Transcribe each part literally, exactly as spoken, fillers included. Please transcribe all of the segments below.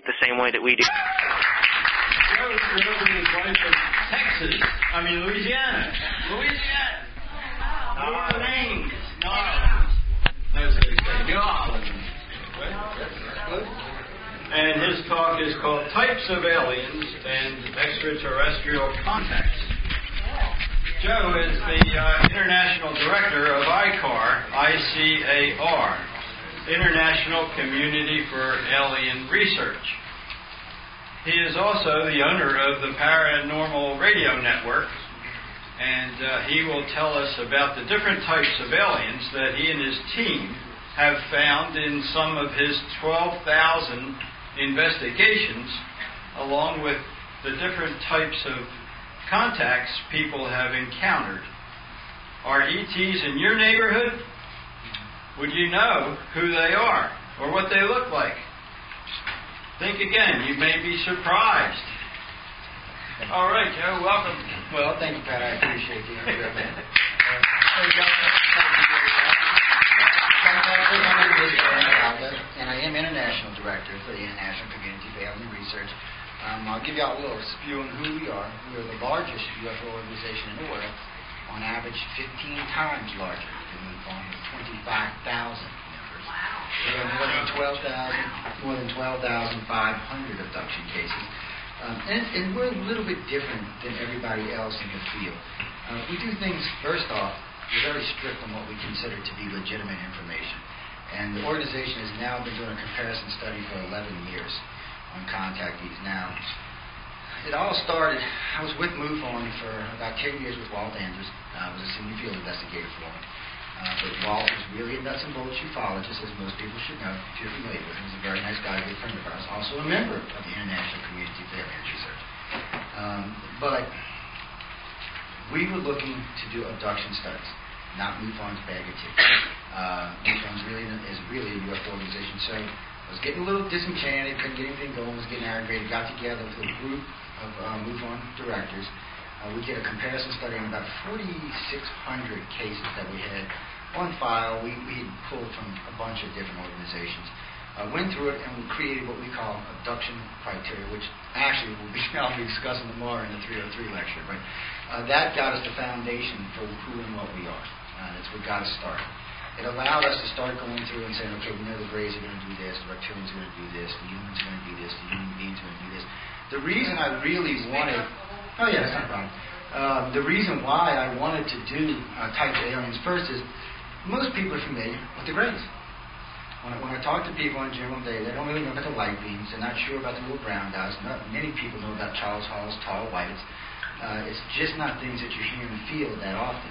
the same way that we do. Joe Cerrone is wife from Texas. I mean, Louisiana. Louisiana. New Orleans. New Orleans. As they say, New Orleans. And his talk is called Types of Aliens and Extraterrestrial Contacts. Joe is the uh, International Director of I C A R, I C A R, International Community for Alien Research. He is also the owner of the Paranormal Radio Network, and uh, he will tell us about the different types of aliens that he and his team have found in some of his twelve thousand investigations, along with the different types of contacts people have encountered. Are E Ts in your neighborhood? Would you know who they are or what they look like? Think again. You may be surprised. All right, Joe, welcome. Well, thank you, Pat. I appreciate the interview. And I am International Director for the International Community for Alien Research. Um, I'll give you all a little spew on who we are. We are the largest U F O organization in the world, on average fifteen times larger than MUFON, with twenty-five thousand members. Wow. We have more than twelve thousand, more than twelve thousand five hundred abduction cases. Um, and, and we're a little bit different than everybody else in the field. Uh, we do things, first off, we're very strict on what we consider to be legitimate information. And the organization has now been doing a comparison study for eleven years on contactees. Now, it all started, I was with MUFON for about ten years with Walt Andrews. I was a senior field investigator for him. Uh, but Walt was really a nuts and bolts ufologist, as most people should know, if you're familiar with him. He's a very nice guy, good friend of ours, also a member of the International Community for Alien Research. Um, but we were looking to do abduction studies, not MUFON's bag of tips. Uh, MUFON's really is really a U F O organization, so I was getting a little disenchanted, couldn't get anything going, was getting aggravated, got together with a group of uh, MUFON directors. Uh, we did a comparison study on about forty-six hundred cases that we had on file. We, we had pulled from a bunch of different organizations. Uh, went through it and we created what we call abduction criteria, which actually we'll be, I'll be discussing tomorrow in the three oh three lecture. But uh, that got us the foundation for who and what we are. Uh, that's what got us started. It allowed us to start going through and saying, okay, we know the Greys are going to do this, the reptilians are going to do this, the humans are going to do this, the human beings are going to do this. The reason I really wanted... Oh, yeah, that's not a problem. Uh, the reason why I wanted to do uh, types of aliens first is most people are familiar with the Greys. When I, when I talk to people in general, they, they don't really know about the light beams. They're not sure about the little brown guys. Not many people know about Charles Hall's tall whites. Uh, it's just not things that you hear in the field that often.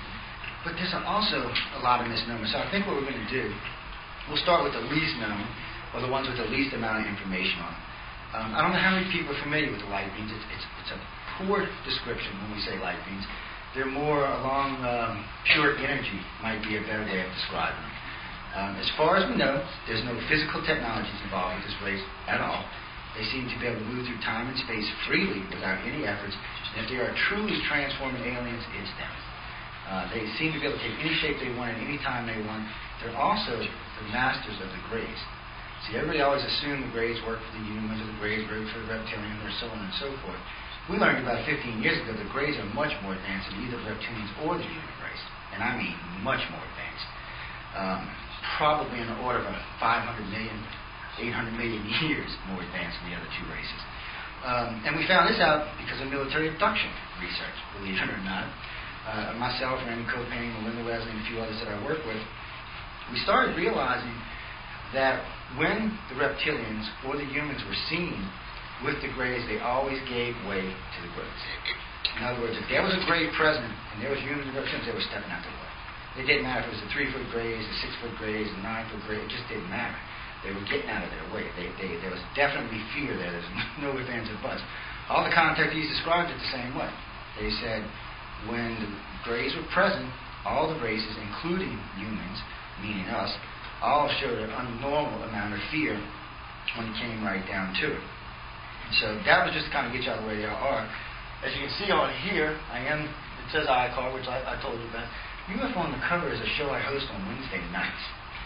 But there's also a lot of misnomers. So I think what we're going to do, we'll start with the least known, or the ones with the least amount of information on them. Um, I don't know how many people are familiar with the light beams. It's, it's, it's a poor description when we say light beams. They're more along um, pure energy, might be a better way of describing them. Um, as far as we know, there's no physical technologies involved with this race at all. They seem to be able to move through time and space freely without any efforts. And if they are truly transforming aliens, it's them. Uh, they seem to be able to take any shape they want at any time they want. They're also the masters of the Greys. See, everybody always assumed the Greys work for the humans, or the Greys work for the reptilians, or so on and so forth. We learned about fifteen years ago the Greys are much more advanced than either the reptilians or the human race. And I mean much more advanced. Um, probably in the order of five hundred million, eight hundred million years more advanced than the other two races. Um, and we found this out because of military abduction research, believe it or not. Uh, myself, Randy Copain, Melinda Wesley, and a few others that I work with, we started realizing that when the reptilians or the humans were seen with the Greys, they always gave way to the Greys. In other words, if there was a Grey present and there was humans and reptilians, they were stepping out the way. It didn't matter if it was a three-foot Greys, a six-foot Greys, a nine-foot Grey. It just didn't matter. They were getting out of their way. They, they, there was definitely fear there. There's no ifs, ands, or buts. All the contactees described it the same way. They said when the Greys were present, all the races, including humans, meaning us, all showed an abnormal amount of fear when it came right down to it. And so that was just to kind of get you out of the way they are. As you can see on here, I am, it says I C A R, which I, I told you about. U F O on the cover is a show I host on Wednesday nights.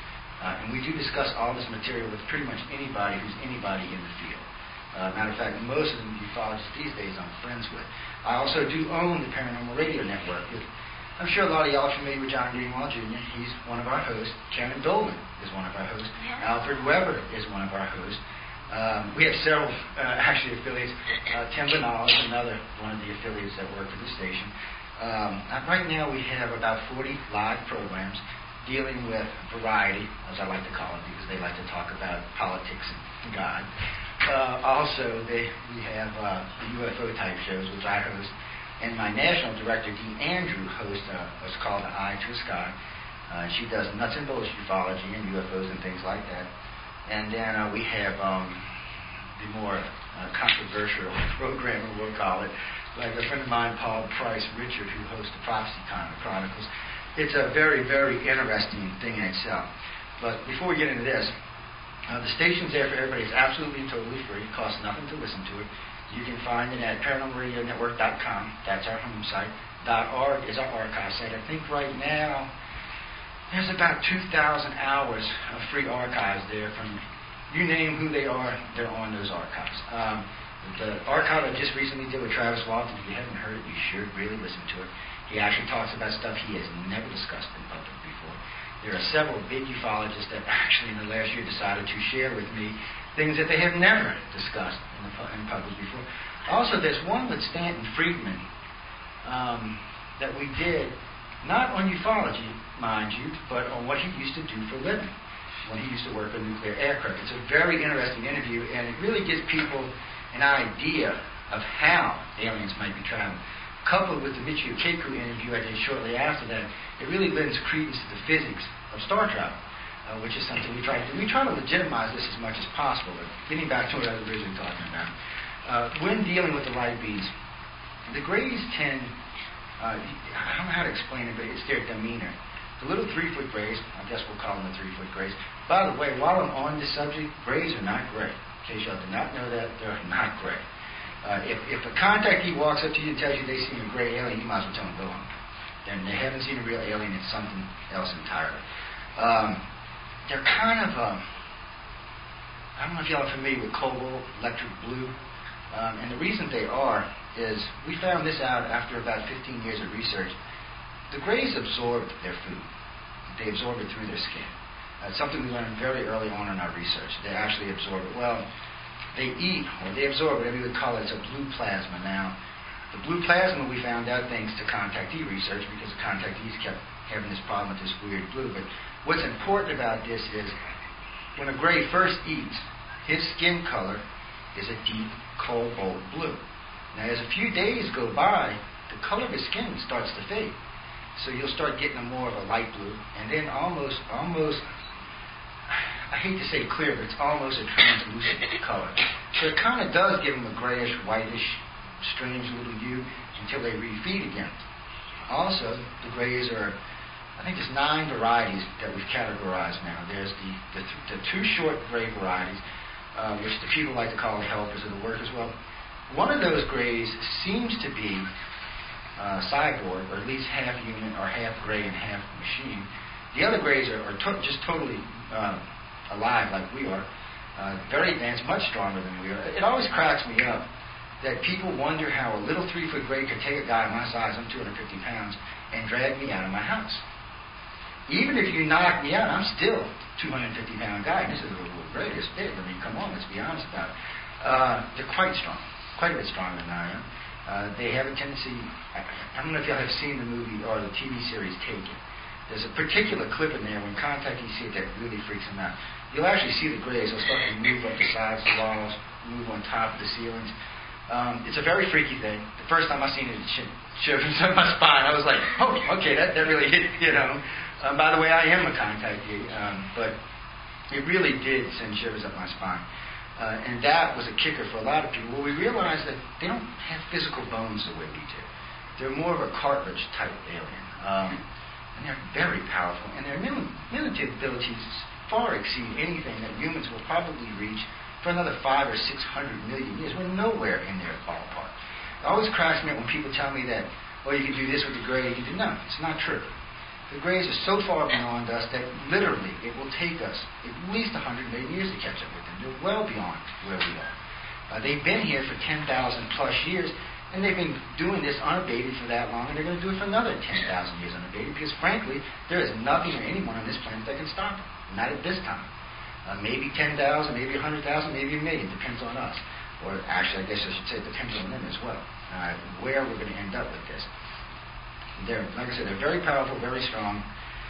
Uh, and we do discuss all this material with pretty much anybody who's anybody in the field. Uh, matter of fact, most of the ufologists these days I'm friends with. I also do own the Paranormal Radio Network. With, I'm sure a lot of y'all are familiar with John Greenwald Junior He's one of our hosts. Karen Dolman is one of our hosts. Yeah. Alfred Weber is one of our hosts. Um, we have several, uh, actually, affiliates. Uh, Tim Banal is another one of the affiliates that work for the station. Um, right now we have about forty live programs dealing with variety, as I like to call it, because they like to talk about politics and God. Uh, also, they, we have uh, U F O-type shows, which I host, and my national director, Dee Andrew, hosts uh, what's called Eye to the Sky. Uh, she does nuts and bolts ufology and U F Os and things like that. And then uh, we have um, the more uh, controversial programmer, we'll call it, like a friend of mine, Paul Price Richard, who hosts the Prophecy Chronicles. It's a very, very interesting thing in itself. But before we get into this, uh, the station's there for everybody. It's absolutely and totally free. It costs nothing to listen to it. You can find it at paranormal radio network dot com. That's our home site. .org is our archive site. I think right now there's about two thousand hours of free archives there from, you name who they are, they're on those archives. Um, the archive I just recently did with Travis Walton, if you haven't heard it, you should really listen to it. He actually talks about stuff he has never discussed in public before. There are several big ufologists that actually in the last year decided to share with me things that they have never discussed in, the, in public before. Also, there's one with Stanton Friedman um, that we did, not on ufology, mind you, but on what he used to do for a living when he used to work on nuclear aircraft. It's a very interesting interview, and it really gives people an idea of how aliens might be traveling. Coupled with the Michio Kaku interview I did shortly after that, it really lends credence to the physics of star travel, uh, which is something we try to do. We try to legitimize this as much as possible, but getting back to what I was originally talking about. Uh, when dealing with the light beings, the Greys tend, uh, I don't know how to explain it, but it's their demeanor. The little three-foot Greys, I guess we'll call them the three-foot Greys. By the way, while I'm on this subject, Greys are not gray. In case y'all did not know that, they're not gray. Uh, if, if a contactee walks up to you and tells you they've seen a gray alien, you might as well tell them go home. Then they haven't seen a real alien, it's something else entirely. Um, they're kind of, um, I don't know if y'all are familiar with cobalt, electric blue. Um, and the reason they are is we found this out after about fifteen years of research. The Greys absorb their food. They absorb it through their skin. That's something we learned very early on in our research. They actually absorb it. Well, they eat, or they absorb, whatever you would call it. It's a blue plasma. Now, the blue plasma we found out thanks to contactee research, because the contactees kept having this problem with this weird blue. But what's important about this is when a Grey first eats, his skin color is a deep cobalt blue. Now, as a few days go by, the color of his skin starts to fade. So you'll start getting a more of a light blue, and then almost, almost, I hate to say clear, but it's almost a translucent color. So it kind of does give them a grayish, whitish, strange little hue until they refeed again. Also, the Greys are, I think there's nine varieties that we've categorized now. There's the, the, the two short Grey varieties, uh, which the people like to call the helpers of the work as well. One of those Greys seems to be uh, cyborg, or at least half human, or half Grey and half machine. The other Greys are, are to- just totally uh, alive like we are, uh, very advanced, much stronger than we are. It always cracks me up that people wonder how a little three-foot Grey could take a guy my size, I'm two hundred fifty pounds, and drag me out of my house. Even if you knock me out, I'm still a two hundred fifty pound guy. This is a little Grey, it's big. I mean, come on, let's be honest about it. Uh, they're quite strong, quite a bit stronger than I am. Uh, they have a tendency, I, I don't know if y'all have seen the movie or the T V series Taken. There's a particular clip in there when contactees see it that really freaks them out. You'll actually see the Greys. They'll start to move up the sides of the walls, move on top of the ceilings. Um, it's a very freaky thing. The first time I seen it, it shivers up my spine. I was like, oh, okay, that, that really hit, you know. Um, by the way, I am a contactee, um, but it really did send shivers up my spine. Uh, and that was a kicker for a lot of people. Well, we realized that they don't have physical bones the way we do. They're more of a cartilage-type alien. Um, and they're very powerful. And their immunity abilities far exceed anything that humans will probably reach for another five or six hundred million years. We're nowhere in their ballpark. It always cracks me up when people tell me that, well, you can do this with the Grey. You can do no, it's not true. The Greys are so far beyond us that literally it will take us at least one hundred million years to catch up with them. They're well beyond where we are. Uh, they've been here for ten thousand plus years, and they've been doing this unabated for that long, and they're going to do it for another ten thousand years unabated, because frankly, there is nothing or anyone on this planet that can stop them. Not at this time. Uh, maybe ten thousand, maybe one hundred thousand, maybe a million. Depends on us. Or actually, I guess I should say it depends on them as well. Uh, where we're going to end up with this. They're, like I said, they're very powerful, very strong,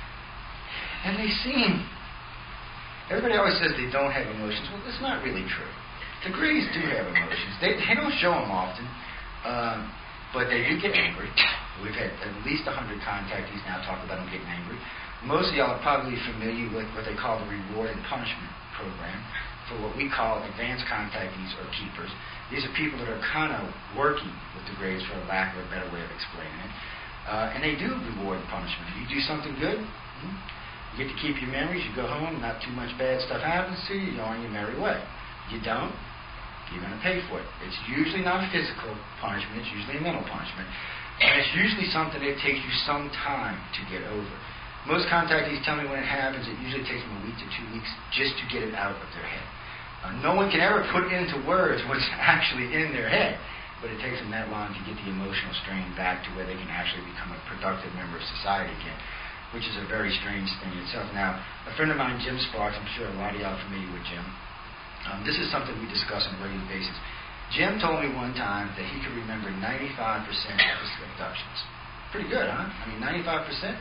and they seem. Everybody always says they don't have emotions. Well, that's not really true. The Greys do have emotions. They, they don't show them often, um, but they do get angry. We've had at least one hundred contactees now talk about them getting angry. Most of y'all are probably familiar with what they call the reward and punishment program for what we call advanced contactees or keepers. These are people that are kind of working with the Greys, for a lack of a better way of explaining it. Uh, and they do reward and punishment. If you do something good, hmm, you get to keep your memories. You go home, not too much bad stuff happens to you, you're on your merry way. You don't, you're going to pay for it. It's usually not a physical punishment. It's usually a mental punishment. And it's usually something that takes you some time to get over. Most contactees tell me when it happens, it usually takes them a week to two weeks just to get it out of their head. Uh, no one can ever put into words what's actually in their head, but it takes them that long to get the emotional strain back to where they can actually become a productive member of society again, which is a very strange thing itself. Now, a friend of mine, Jim Sparks, I'm sure a lot of y'all are familiar with Jim. Um, this is something we discuss on a regular basis. Jim told me one time that he could remember ninety-five percent of his abductions. Pretty good, huh? I mean, ninety-five percent?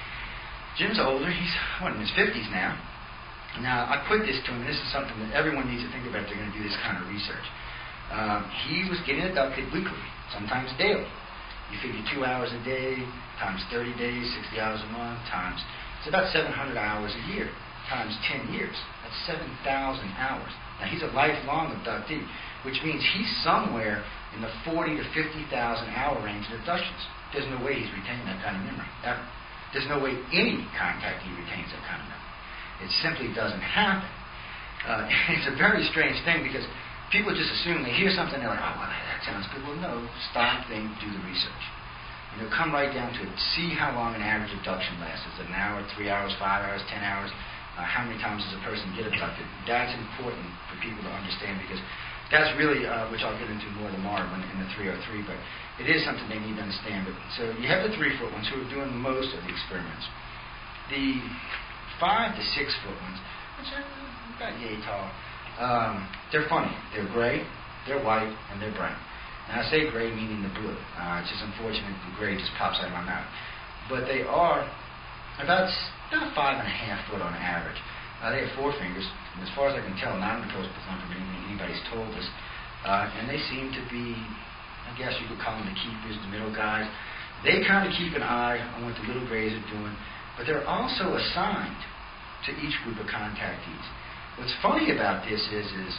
Jim's older. He's what, in his fifties now. Now, I put this to him. This is something that everyone needs to think about if they're going to do this kind of research. Um, he was getting abducted weekly, sometimes daily. You figure two hours a day, times thirty days, sixty hours a month, times, it's about seven hundred hours a year, times ten years. That's seven thousand hours. Now, he's a lifelong abductee, which means he's somewhere in the forty to fifty thousand hour range in abductions. There's no way he's retaining that kind of memory, ever. There's no way any contactee retains that kind of memory. It simply doesn't happen. Uh, it's a very strange thing, because people just assume they hear something, they're like, oh, well, that sounds good. Well, no, stop, think, do the research. You know, come right down to it. See how long an average abduction lasts. Is it an hour, three hours, five hours, ten hours? Uh, how many times does a person get abducted? That's important for people to understand, because that's really, uh, which I'll get into more tomorrow when, in the three oh three, but it is something they need to understand. But so you have the three-foot ones who are doing most of the experiments. The five to six-foot ones, which are about yay tall, Um, they're funny. They're gray, they're white, and they're brown. Now, I say gray meaning the blue. Uh, it's just unfortunate the gray just pops out of my mouth. But they are about, about five and a half foot on average. Uh, they have four fingers, and as far as I can tell, not in the post-Bethune from anything anybody's told us. Uh, and they seem to be, I guess you could call them the keepers, the middle guys. They kind of keep an eye on what the little grays are doing, but they're also assigned to each group of contactees. What's funny about this is, is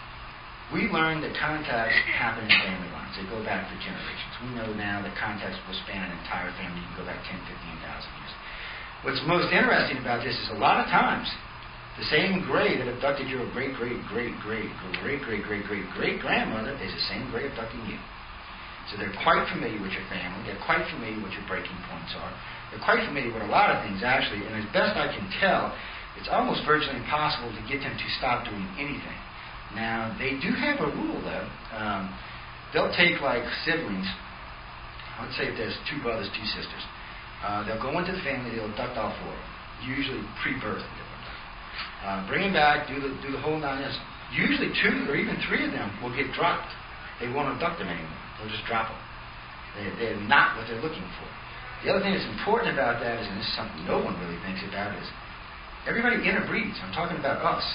we learned that contacts happen in family lines. They go back for generations. We know now that contacts will span an entire family. You can go back ten, fifteen thousand years. What's most interesting about this is a lot of times the same gray that abducted your great, great, great, great, great, great, great, great, great grandmother is the same gray abducting you. So they're quite familiar with your family. They're quite familiar with what your breaking points are. They're quite familiar with a lot of things, actually. And as best I can tell, it's almost virtually impossible to get them to stop doing anything. Now, they do have a rule, though. Um, they'll take, like, siblings. Let's say if there's two brothers, two sisters. Uh, they'll go into the family, they'll abduct all four of them, usually pre-birth. Uh, bring them back, do the do the whole nine yards. Usually two or even three of them will get dropped. They won't abduct them anymore. They'll just drop them. They, they're not what they're looking for. The other thing that's important about that is, and this is something no one really thinks about, is everybody interbreeds. I'm talking about us.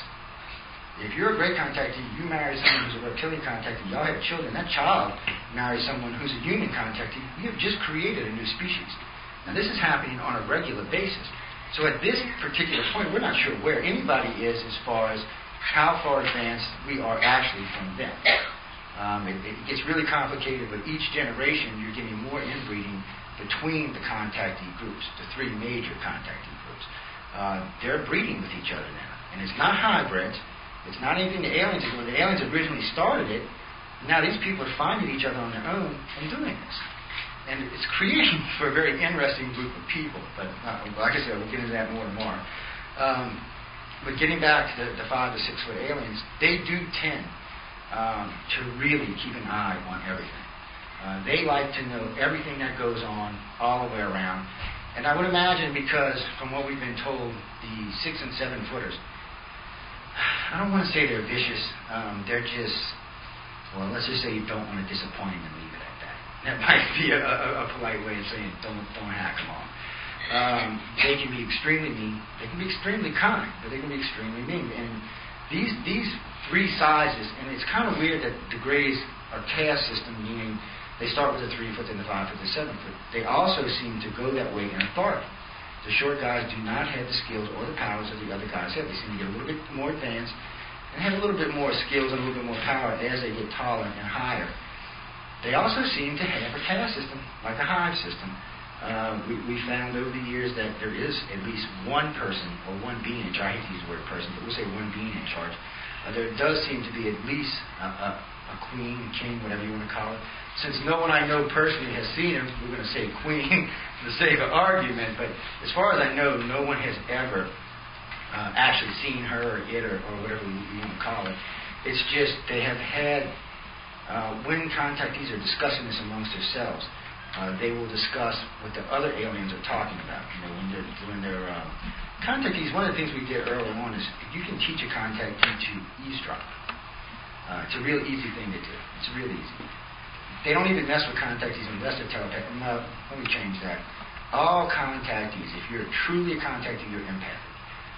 If you're a great contactee, you marry someone who's a reptilian contactee, y'all have children, that child marries someone who's a human contactee, you have just created a new species. Now this is happening on a regular basis. So at this particular point, we're not sure where anybody is as far as how far advanced we are actually from them. Um, it, it gets really complicated, but each generation you're getting more inbreeding between the contactee groups, the three major contactee groups. Uh, they're breeding with each other now. And it's not hybrids. It's not anything the aliens are doing. The aliens originally started it. Now these people are finding each other on their own and doing this. and it's creating for a very interesting group of people. But uh, like I said, we'll get into that more tomorrow. Um, but getting back to the, the five to six foot aliens, they do tend um, to really keep an eye on everything. Uh, they like to know everything that goes on all the way around. And I would imagine because from what we've been told, the six and seven footers, I don't want to say they're vicious. Um, they're just, well, let's just say you don't want to disappoint them and leave it at that. That might be a, a, a polite way of saying don't don't hack them off. Um, they can be extremely mean. They can be extremely kind, but they can be extremely mean. And these these three sizes, and it's kind of weird that the Greys are caste system, meaning they start with the three foot, then the five foot, the seven foot. They also seem to go that way in authority. The short guys do not have the skills or the powers that the other guys have. They seem to get a little bit more advanced and have a little bit more skills and a little bit more power as they get taller and higher. They also seem to have a caste system, like a hive system. Uh, we, we found over the years that there is at least one person or one being in charge. I hate to use the word person, but we'll say one being in charge. Uh, there does seem to be at least a, a, a queen, king, whatever you want to call it. Since no one I know personally has seen him, we're going to say queen for the sake of argument. But as far as I know, no one has ever uh, actually seen her or it or, or whatever you, you want to call it. It's just they have had, uh, when contactees are discussing this amongst themselves, uh, they will discuss what the other aliens are talking about. You know, when they're when they're um, contactees. One of the things we did early on is you can teach a contactee to eavesdrop. Uh, it's a real easy thing to do. It's real easy. They don't even mess with contactees unless they're telepathic. No, let me change that. All contactees, if you're truly a contactee, you're empathic.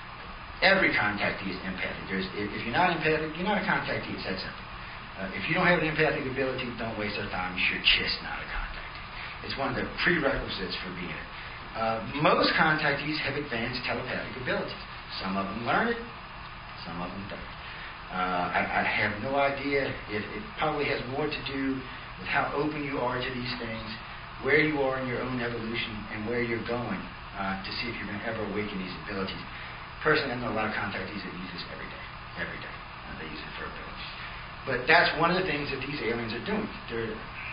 Every contactee is empathic. There's, if, if you're not empathic, you're not a contactee. It's that simple. Uh, if you don't have the empathic ability, don't waste our time. You're just not a contactee. It's one of the prerequisites for being it. Uh, most contactees have advanced telepathic abilities. Some of them learn it, some of them don't. Uh, I, I have no idea. It, it probably has more to do with how open you are to these things, where you are in your own evolution, and where you're going uh, to see if you're going to ever awaken these abilities. Personally, I know a lot of contactees that use this every day. Every day. Uh, they use it for abilities. But that's one of the things that these aliens are doing. They're,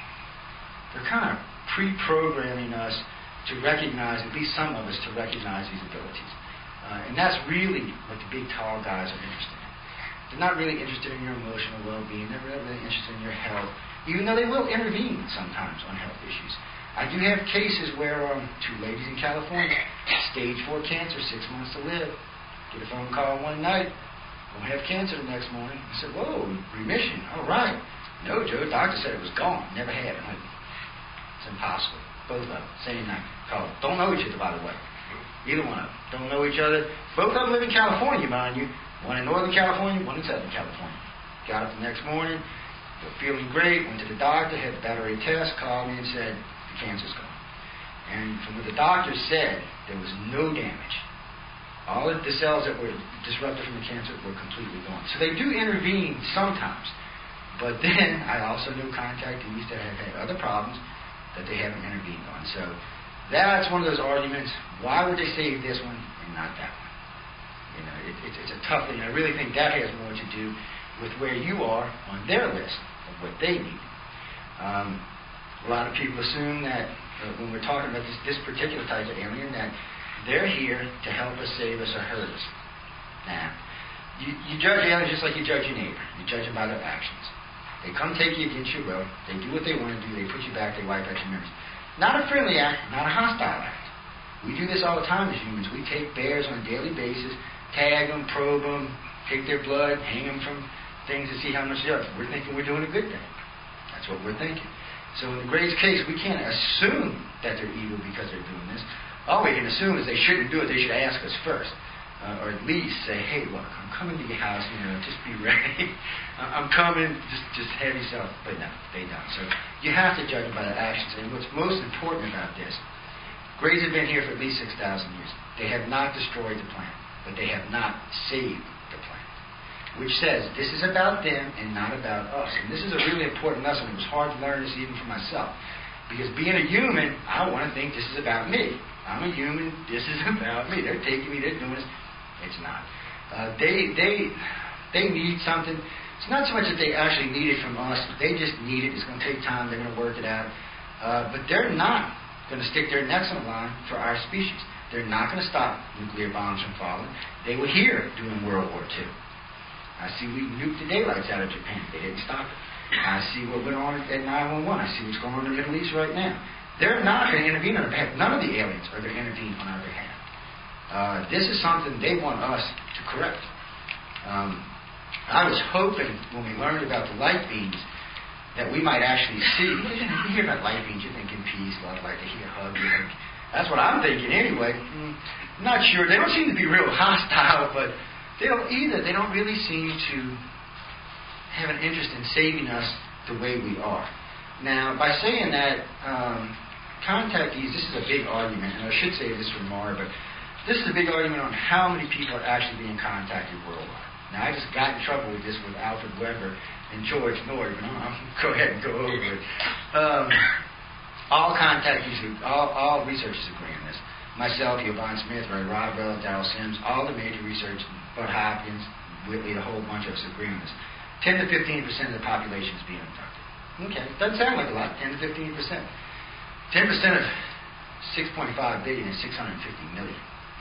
they're kind of pre-programming us to recognize, at least some of us, to recognize these abilities. Uh, and that's really what the big, tall guys are interested in. They're not really interested in your emotional well-being. They're not really interested in your health, even though they will intervene sometimes on health issues. I do have cases where um, two ladies in California, stage four cancer, six months to live, get a phone call one night, don't have cancer the next morning. I said, whoa, remission, all right. No, Joe, the doctor said it was gone, never had it. Like, it's impossible. Both of them, same night. Called. Don't know each other, by the way. Either one of them. Don't know each other. Both of them live in California, mind you. One in Northern California, one in Southern California. Got up the next morning, were feeling great, went to the doctor, had the battery test, called me and said, the cancer's gone. And from what the doctor said, there was no damage. All of the cells that were disrupted from the cancer were completely gone. So they do intervene sometimes. But then I also know contactees that have had other problems that they haven't intervened on. So that's one of those arguments. Why would they save this one and not that one? You know, it, it, it's a tough thing. I really think that has more to do with where you are on their list of what they need. Um, a lot of people assume that uh, when we're talking about this, this particular type of alien, that they're here to help us, save us, or hurt us. Now, you, you judge aliens just like you judge your neighbor. You judge them by their actions. They come take you against your will. They do what they want to do. They put you back. They wipe out your memories. Not a friendly act, not a hostile act. We do this all the time as humans. We take bears on a daily basis, tag them, probe them, take their blood, hang them from things to see how much they are. We're thinking we're doing a good thing. That's what we're thinking. So in the Greys' case, we can't assume that they're evil because they're doing this. All we can assume is they shouldn't do it. They should ask us first. Uh, or at least say, hey, look, I'm coming to your house, you know, just be ready. I'm coming, just just have yourself. But no, they don't. So you have to judge them by their actions. And what's most important about this, Greys have been here for at least six thousand years. They have not destroyed the planet, but they have not saved the planet. Which says this is about them and not about us. And this is a really important lesson. It was hard to learn this even for myself. Because being a human, I don't want to think this is about me. I'm a human, this is about me. They're taking me, they're doing this. It's not. Uh, they they they need something. It's not so much that they actually need it from us. They just need it. It's going to take time. They're going to work it out. Uh, but they're not going to stick their necks on the line for our species. They're not going to stop nuclear bombs from falling. They were here during World War Two. I see we nuked the daylights out of Japan. They didn't stop it. I see what went on at nine one one. I see what's going on in the Middle East right now. They're not going to intervene on our behalf. None of the aliens are going to intervene on our behalf. Uh, this is something they want us to correct. Um, I was hoping when we learned about the light beams that we might actually see. You hear about light beams, you're thinking peace, love, light, you hear hug. You think, that's what I'm thinking anyway. Mm, not sure. They don't seem to be real hostile, but they don't either. They don't really seem to have an interest in saving us the way we are. Now, by saying that, um, contactees, this is a big argument, and I should say this for Mara, but this is a big argument on how many people are actually being contacted worldwide. Now, I just got in trouble with this with Alfred Weber and George Nord, but I'll go ahead and go over it. Um, all contactees, all, all researchers agree on this. Myself, Yvonne Smith, Ray Rodwell, Darrell Sims, all the major researchers, Bud Hopkins, Whitley, a whole bunch of us agree on this. ten to fifteen percent of the population is being abducted. Okay, doesn't sound like a lot, ten to fifteen percent. ten percent of six point five billion is six hundred fifty million.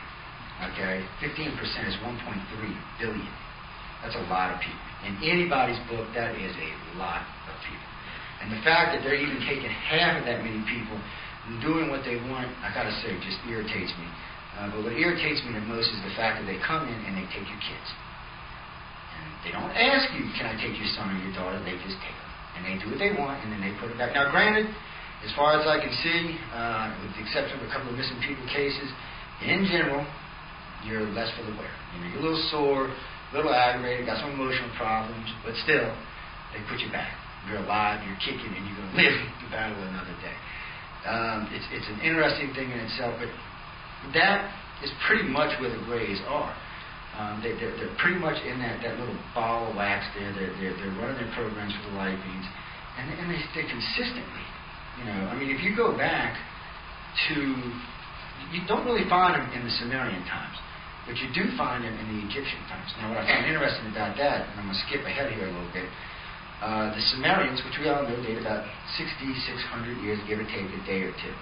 Okay, fifteen percent is one point three billion. That's a lot of people. In anybody's book, that is a lot of people. And the fact that they're even taking half of that many people and doing what they want, I gotta say, just irritates me. Uh, but what irritates me the most is the fact that they come in and they take your kids. And they don't ask you, can I take your son or your daughter? They just take them. And they do what they want, and then they put it back. Now, granted, as far as I can see, uh, with the exception of a couple of missing people cases, in general, you're less for the wear. You know, you're a little sore, a little aggravated, got some emotional problems, but still, they put you back. You're alive, you're kicking, and you're going to live the battle another day. Um, it's, it's an interesting thing in itself, but that is pretty much where the Greys are. Um, they, they're, they're pretty much in that, that little ball of wax there. They're, they're, they're running their programs for the light beams, and, and they, they consistently, you know, I mean, if you go back to, you don't really find them in the Sumerian times, but you do find them in the Egyptian times. Now, what I find interesting about that, and I'm going to skip ahead here a little bit, uh, the Sumerians, which we all know date about sixty-six hundred years, give or take a day or two.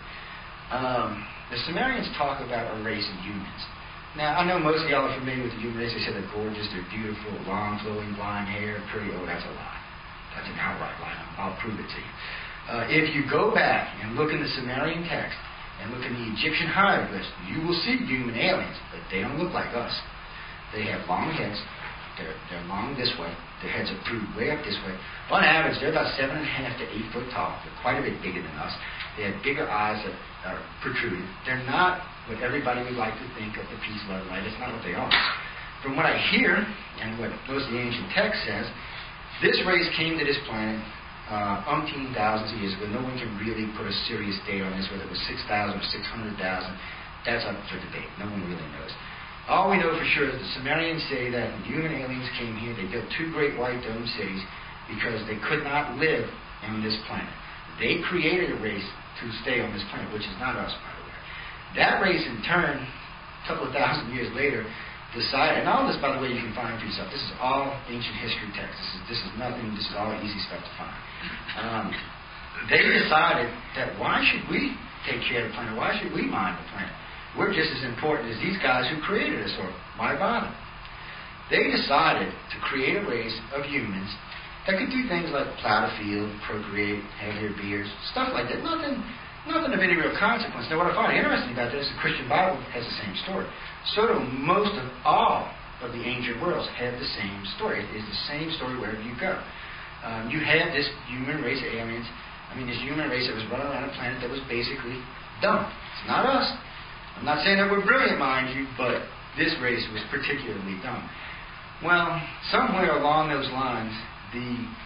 Um, the Sumerians talk about a race of humans. Now, I know most of y'all are familiar with the human race. They say they're gorgeous, they're beautiful, long, flowing, blonde hair, pretty. Oh, that's a lie. That's an outright lie. I'll prove it to you. Uh, if you go back and look in the Sumerian text and look in the Egyptian hieroglyphs, you will see human aliens, but they don't look like us. They have long heads. They're, they're long this way. Their heads are pruned way up this way. On average, they're about seven and a half to eight foot tall. They're quite a bit bigger than us. They have bigger eyes that are protruding. They're not what everybody would like to think of the peace, love, and light. It's not what they are. From what I hear, and what most of the ancient text says, this race came to this planet uh, umpteen thousands of years ago. No one can really put a serious date on this, whether it was six thousand or six hundred thousand. That's up for debate. No one really knows. All we know for sure is the Sumerians say that when human aliens came here, they built two great white dome cities because they could not live on this planet. They created a race to stay on this planet, which is not us, by the way. That race, in turn, a couple of thousand years later, decided, and all this, by the way, you can find for yourself. This is all ancient history text. This is, this is nothing, this is all easy stuff to find. Um, they decided that why should we take care of the planet? Why should we mind the planet? We're just as important as these guys who created us, or why bother? They decided to create a race of humans that could do things like plow the field, procreate, have their beards, stuff like that. Nothing, nothing of any real consequence. Now, what I find interesting about this, the Christian Bible has the same story. So do most of all of the ancient worlds have the same story. It is the same story wherever you go. Um, you have this human race of aliens. I mean, this human race that was running around a planet that was basically dumb. It's not us. I'm not saying that we're brilliant, mind you, but this race was particularly dumb. Well, somewhere along those lines, the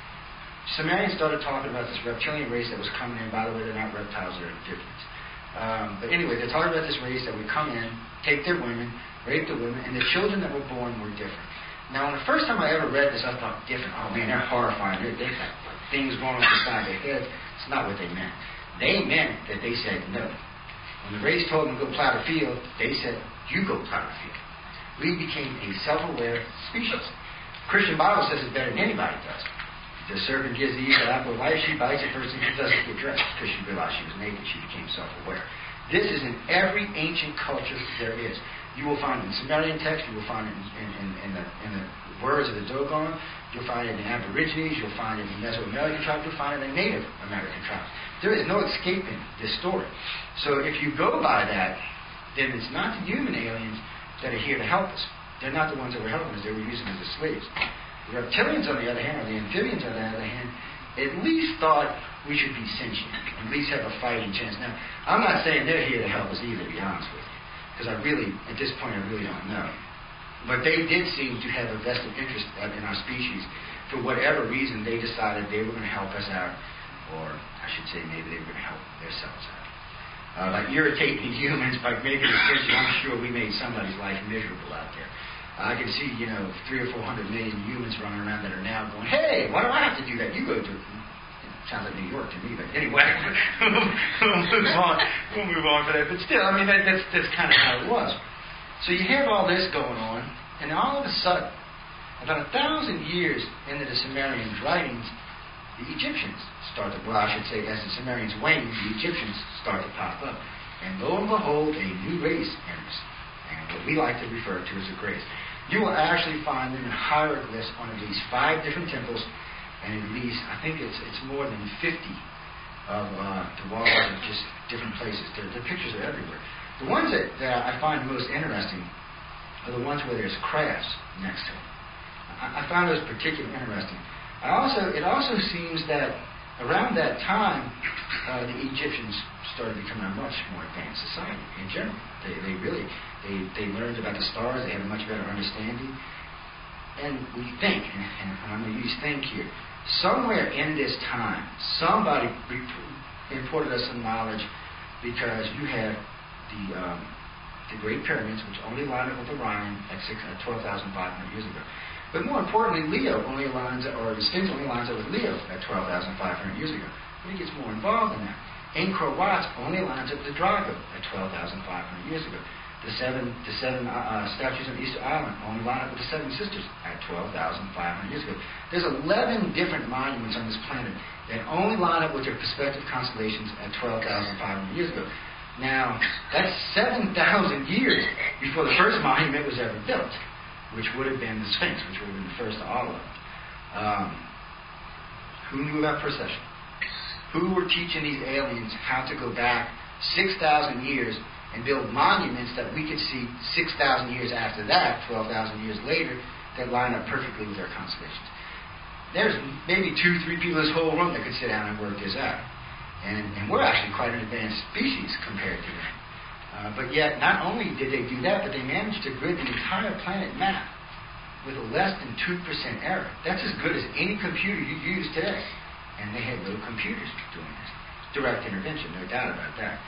Sumerians started talking about this reptilian race that was coming in. By the way, they're not reptiles, they're amphibians. Um, but anyway, they're talking about this race that would come in, take their women, rape the women, and the children that were born were different. Now, when the first time I ever read this, I thought, different. Oh, man, they're horrifying. They're, they've got things going on beside their heads. It's not what they meant. They meant that they said no. When the race told them to go plow the field, they said, you go plow the field. We became a self-aware species. The Christian Bible says it better than anybody does. It the serpent gives Eve the apple of life. She bites it first and she doesn't get dressed because she realized she was naked. She became self-aware. This is in every ancient culture there is. You will find it in Sumerian text. You will find it in, in, in, in, the, in the words of the Dogon. You'll find it in the Aborigines. You'll find it in the Mesoamerican tribes. You'll find it in Native American tribes. There is no escaping this story. So if you go by that, then it's not the human aliens that are here to help us. They're not the ones that were helping us. They were using us as slaves. The reptilians, on the other hand, or the amphibians, on the other hand, at least thought we should be sentient, at least have a fighting chance. Now, I'm not saying they're here to help us either, to be honest with you, because I really, at this point, I really don't know. But they did seem to have a vested interest in our species. For whatever reason, they decided they were going to help us out, or I should say maybe they were going to help themselves out. Uh, by irritating humans, by making us sentient, I'm sure we made somebody's life miserable out there. I can see, you know, three or four hundred million humans running around that are now going, hey, why do I have to do that? You go to it. Sounds like New York to me, but anyway, we'll move on. We'll move on for that. But still, I mean, that, that's, that's kind of how it was. So you have all this going on, and all of a sudden, about a thousand years into the Sumerian writings, the Egyptians start to, well, I should say, as the Sumerians wane, the Egyptians start to pop up. And lo and behold, a new race enters. And what we like to refer to as a grace. You will actually find them in hieroglyphs on at least five different temples, and at least, I think it's it's more than fifty of uh, the walls of just different places. The, the pictures are everywhere. The ones that, that I find most interesting are the ones where there's crafts next to them. I, I found those particularly interesting. I also, it also seems that around that time, uh, the Egyptians started becoming a much more advanced society in general. They, they really, they, they learned about the stars. They had a much better understanding. And we think, and, and I'm going to use think here, somewhere in this time, somebody imported us some knowledge because you have the um, the Great Pyramids, which only line up with Orion at twelve thousand five hundred years ago. But more importantly, Leo only lines up, or the Sphinx only lines up with Leo at twelve thousand five hundred years ago. But it gets more involved than that. Angkor Wat only lines up with Drago at twelve thousand five hundred years ago. The seven, the seven uh, uh, statues on Easter Island only line up with the Seven Sisters at twelve thousand five hundred years ago. There's eleven different monuments on this planet that only line up with their respective constellations at twelve thousand five hundred years ago. Now, that's seven thousand years before the first monument was ever built, which would have been the Sphinx, which would have been the first of all of them. Um, who knew about precession? Who were teaching these aliens how to go back six thousand years and build monuments that we could see six thousand years after that, twelve thousand years later, that line up perfectly with our constellations? There's maybe two, three people in this whole room that could sit down and work this out. And, and we're actually quite an advanced species compared to them. Uh, but yet, not only did they do that, but they managed to grid the entire planet map with a less than two percent error. That's as good as any computer you use today. And they had little computers doing this. Direct intervention, no doubt about that.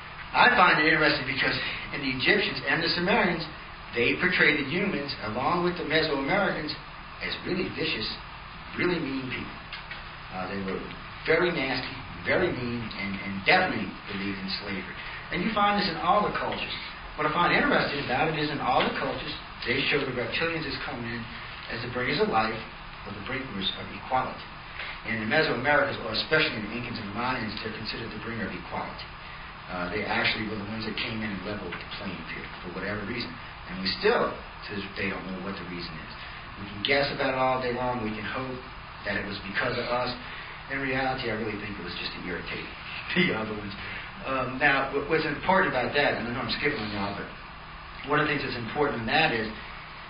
I find it interesting because in the Egyptians and the Sumerians, they portrayed the humans, along with the Mesoamericans, as really vicious, really mean people. Uh, they were very nasty, very mean, and, and definitely believed in slavery. And you find this in all the cultures. What I find interesting about it is in all the cultures, they show the reptilians as coming in as the bringers of life, or the bringers of equality. And the Mesoamericans, or especially in the Incans and the Mayans, they're considered the bringer of equality. Uh, they actually were the ones that came in and leveled the playing field for whatever reason. And we still, to this day, don't know what the reason is. We can guess about it all day long. We can hope that it was because of us. In reality, I really think it was just to irritate the other ones. Um, now, what's important about that, and I know I'm skipping on y'all, but one of the things that's important in that is,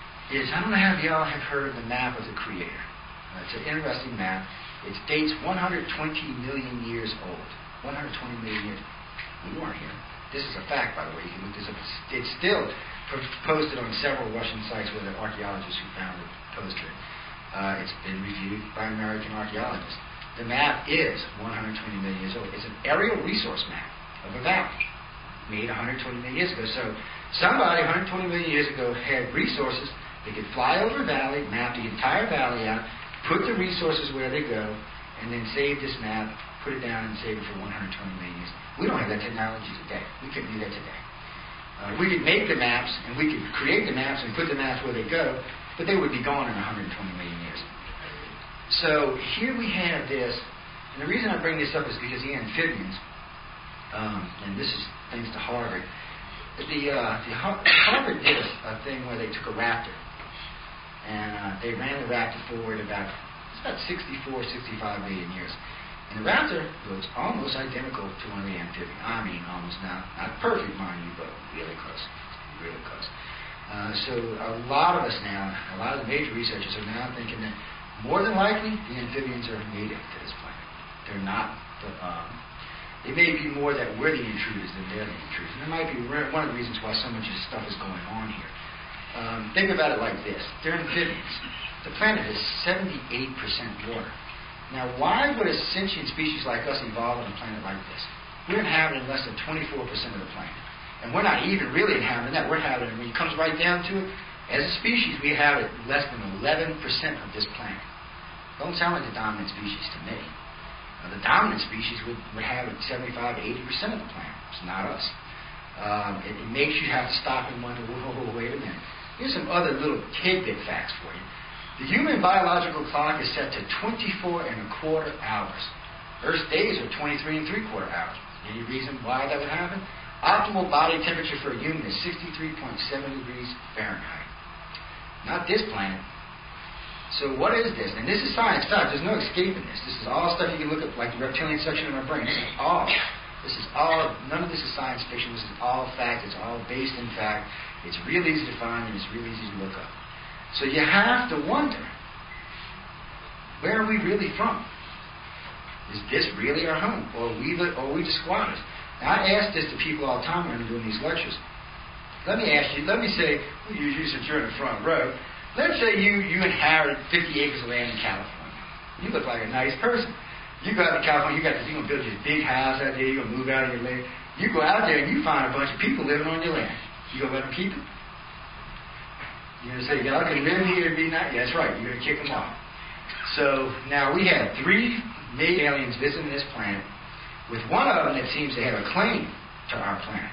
is I don't know how y'all have heard of the map of the Creator. Uh, it's an interesting map. It dates one hundred twenty million years old. one hundred twenty million years. We weren't here. This is a fact, by the way. You can look this up. It's still posted on several Russian sites where the archaeologists who found it posted it. Uh, it's been reviewed by American archaeologists. The map is one hundred twenty million years old. It's an aerial resource map of a valley made one hundred twenty million years ago. So somebody one hundred twenty million years ago had resources. They could fly over a valley, map the entire valley out, put the resources where they go, and then save this map, put it down, and save it for one hundred twenty million years. We don't have that technology today. We couldn't do that today. Uh, we could make the maps, and we could create the maps and put the maps where they go, but they would be gone in one hundred twenty million years. So here we have this, and the reason I bring this up is because the amphibians, um, and this is thanks to Harvard, the, uh, the Harvard did a, a thing where they took a raptor, and uh, they ran the raptor forward about, it's about sixty-four, sixty-five million years. And the raptor looks almost identical to one of the amphibians. I mean, almost not, not perfect, mind you, but really close, really close. Uh, so a lot of us now, a lot of the major researchers are now thinking that more than likely the amphibians are native to this planet. They're not. The, um, it may be more that we're the intruders than they're the intruders. And that might be one of the reasons why so much of this stuff is going on here. Um, think about it like this. They're amphibians. The planet is seventy-eight percent water. Now, why would a sentient species like us evolve on a planet like this? We're inhabiting less than twenty-four percent of the planet. And we're not even really inhabiting that. We're inhabiting, when it comes right down to it, as a species, we inhabit less than eleven percent of this planet. Don't sound like the dominant species to me. Now, the dominant species would, would have seventy-five to eighty percent of the planet. It's not us. Um, it, it makes you have to stop and wonder, whoa, wait a minute. Here's some other little tidbit facts for you. The human biological clock is set to twenty-four and a quarter hours. Earth's days are twenty-three and three quarter hours. Any reason why that would happen? Optimal body temperature for a human is sixty-three point seven degrees Fahrenheit. Not this planet. So what is this? And this is science fact. There's no escaping this. This is all stuff you can look at, like the reptilian section of our brain. This is all. This is all. None of this is science fiction. This is all fact. It's all based in fact. It's real easy to find and it's real easy to look up. So you have to wonder, where are we really from? Is this really our home? Or are we, the, or are we the squatters? Now, I ask this to people all the time when I'm doing these lectures. Let me ask you, let me say, well, usually since you're in the front row, let's say you, you inherit fifty acres of land in California. You look like a nice person. You go out to California, you got this, you're going to build this big house out there, you're going to move out of your land. You go out there and you find a bunch of people living on your land. You going to let them keep it? You're going to say, y'all can live here and be nice? Yeah, that's right. You're going to kick them off. So now we have three major aliens visiting this planet, with one of them that seems to have a claim to our planet.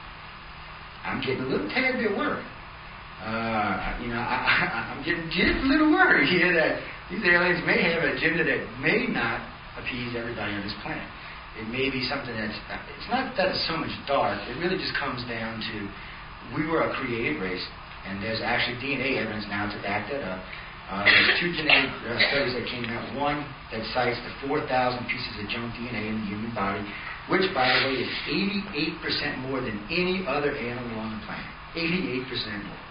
I'm getting a little tad bit worried. Uh, you know, I, I, I'm getting just a little worried here that these aliens may have an agenda that may not appease everybody on this planet. It may be something that's, it's not that it's so much dark. It really just comes down to, we were a created race. And there's actually D N A evidence now to back that up. Uh, there's two genetic uh, studies that came out. One that cites the four thousand pieces of junk D N A in the human body, which, by the way, is eighty-eight percent more than any other animal on the planet. eighty-eight percent more.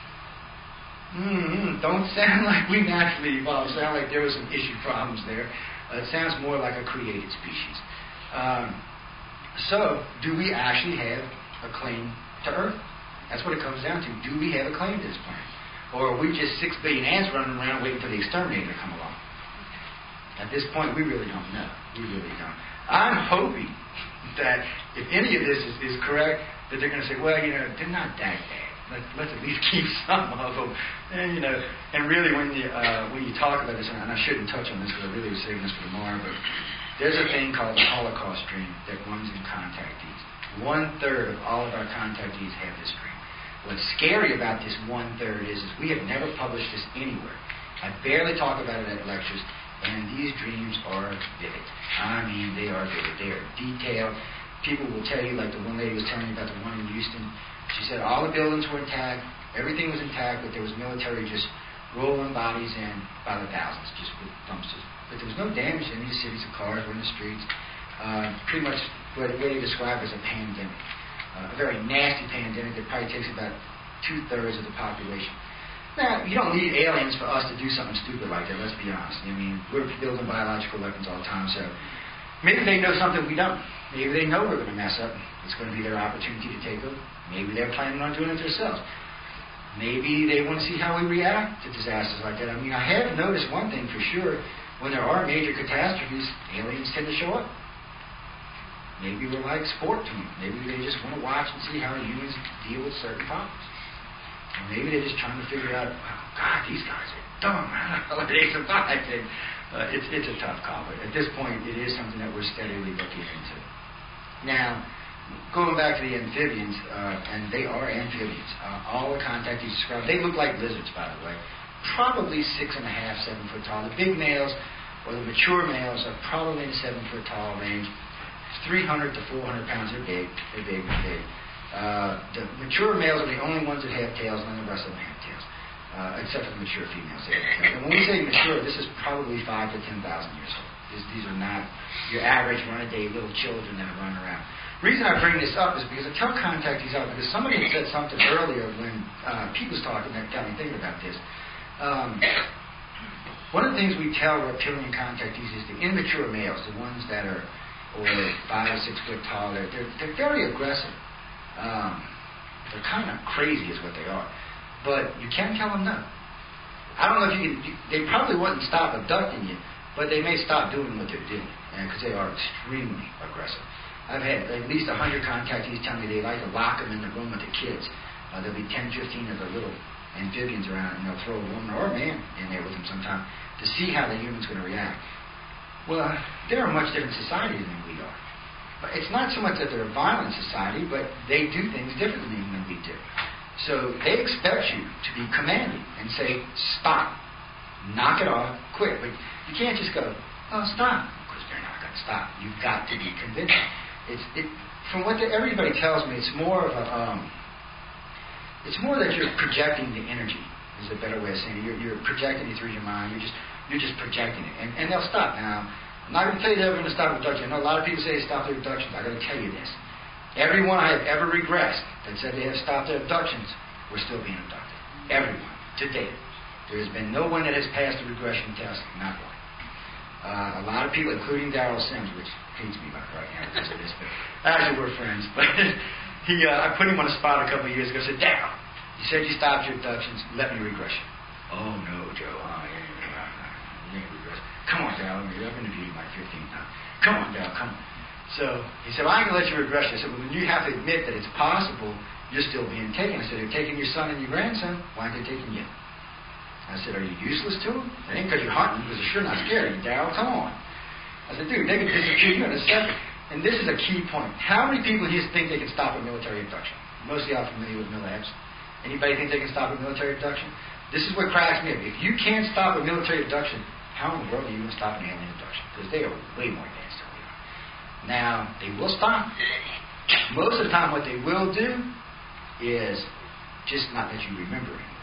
Mm-hmm. Don't sound like we naturally evolved. Sound like there were some issue problems there. Uh, it sounds more like a created species. Um, so, do we actually have a claim to Earth? That's what it comes down to. Do we have a claim to this planet? Or are we just six billion ants running around waiting for the exterminator to come along? At this point, we really don't know. We really don't. I'm hoping that if any of this is, is correct, that they're going to say, well, you know, they're not that bad. Let's, let's at least keep some of them. And, you know, and really when you, uh, when you talk about this, and I shouldn't touch on this because I really was saving this for tomorrow, but there's a thing called the Holocaust dream that runs in contactees. One-third of all of our contactees have this dream. What's scary about this one-third is, is we have never published this anywhere. I barely talk about it at lectures, and these dreams are vivid. I mean, they are vivid. They are detailed. People will tell you, like the one lady was telling me about the one in Houston. She said all the buildings were intact, everything was intact, but there was military just rolling bodies in by the thousands, just with dumpsters. But there was no damage in these cities. The cars were in the streets. Uh, pretty much what, what they described as a pandemic. Uh, a very nasty pandemic that probably takes about two-thirds of the population. Now, you don't need aliens for us to do something stupid like that, let's be honest. I mean, we're building biological weapons all the time, so maybe they know something we don't. Maybe they know we're going to mess up. It's going to be their opportunity to take over. Maybe they're planning on doing it themselves. Maybe they want to see how we react to disasters like that. I mean, I have noticed one thing for sure. When there are major catastrophes, aliens tend to show up. Maybe we're like sport to them. Maybe they just want to watch and see how humans deal with certain problems. Or maybe they're just trying to figure out, oh, God, these guys are dumb. How they survived it. Uh, it's, it's a tough call. But at this point, it is something that we're steadily looking into. Now, going back to the amphibians, uh, and they are amphibians. Uh, all the contactees described, they look like lizards, by the way. probably six and a half, seven foot tall. The big males or the mature males are probably in the seven foot tall range. three hundred to four hundred pounds. They're big. They're big. They're big. Uh, the mature males are the only ones that have tails, and then the rest of them have tails, uh, except for the mature females. And when we say mature, this is probably five to ten thousand years old. These, these are not your average run-a-day little children that are running around. The reason I bring this up is because I tell contactees out, because somebody had said something earlier when uh, Pete was talking that got me thinking about this. Um, one of the things we tell reptilian contactees is the immature males, the ones that are or five or six foot tall, they're, they're, they're very aggressive. Um, they're kind of crazy is what they are. But you can't tell them no. I don't know if you can, you, they probably wouldn't stop abducting you, but they may stop doing what they're doing, because they are extremely aggressive. I've had at least one hundred contactees tell me they like to lock them in the room with the kids. Uh, there'll be ten, fifteen of the little amphibians around, and they'll throw a woman or a man in there with them sometime to see how the human's going to react. Well, they're a much different society than we are. But it's not so much that they're a violent society, but they do things differently than we do. So they expect you to be commanding and say, stop, knock it off, quit. But you can't just go, oh, stop, because they're not going to stop. You've got to be convincing. It's it from what the, everybody tells me, it's more of a um, it's more that you're projecting the energy. Is a better way of saying it. You're, you're projecting it through your mind. You're just you're just projecting it, and, and they'll stop. Now, I'm not going to tell you they're going to stop abduction. I know a lot of people say they stop their abductions. I got to tell you this: everyone I have ever regressed that said they have stopped their abductions, we're still being abducted. Everyone to date. There has been no one that has passed the regression test. Not one. Uh, a lot of people, including Darrell Sims, which hates me right now because of this, but actually we're friends. But he, uh, I put him on the spot a couple of years ago. I said, Darrell, you said you stopped your abductions. Let me regress you. Oh no, Joe. Oh, yeah, yeah, yeah, you ain't regress. Come on, Darrell. I've interviewed you like fifteen times. Come on, Darrell. Come on. So he said, well, I can let you regress you. I said, well, then you have to admit that it's possible you're still being taken. I said, they're taking your son and your grandson. Why aren't they taking you? I said, are you useless to them? It ain't because you're hunting, because they're sure not scared of you, Darrell. Come on. I said, dude, they can disappear you in a second. And this is a key point. How many people here think they can stop a military abduction? Most of y'all are familiar with MILABs. Anybody think they can stop a military abduction? This is what cracks me up. If you can't stop a military abduction, how in the world are you going to stop an alien abduction? Because they are way more advanced than we are. Now, they will stop. Most of the time, what they will do is just not let you remember anymore.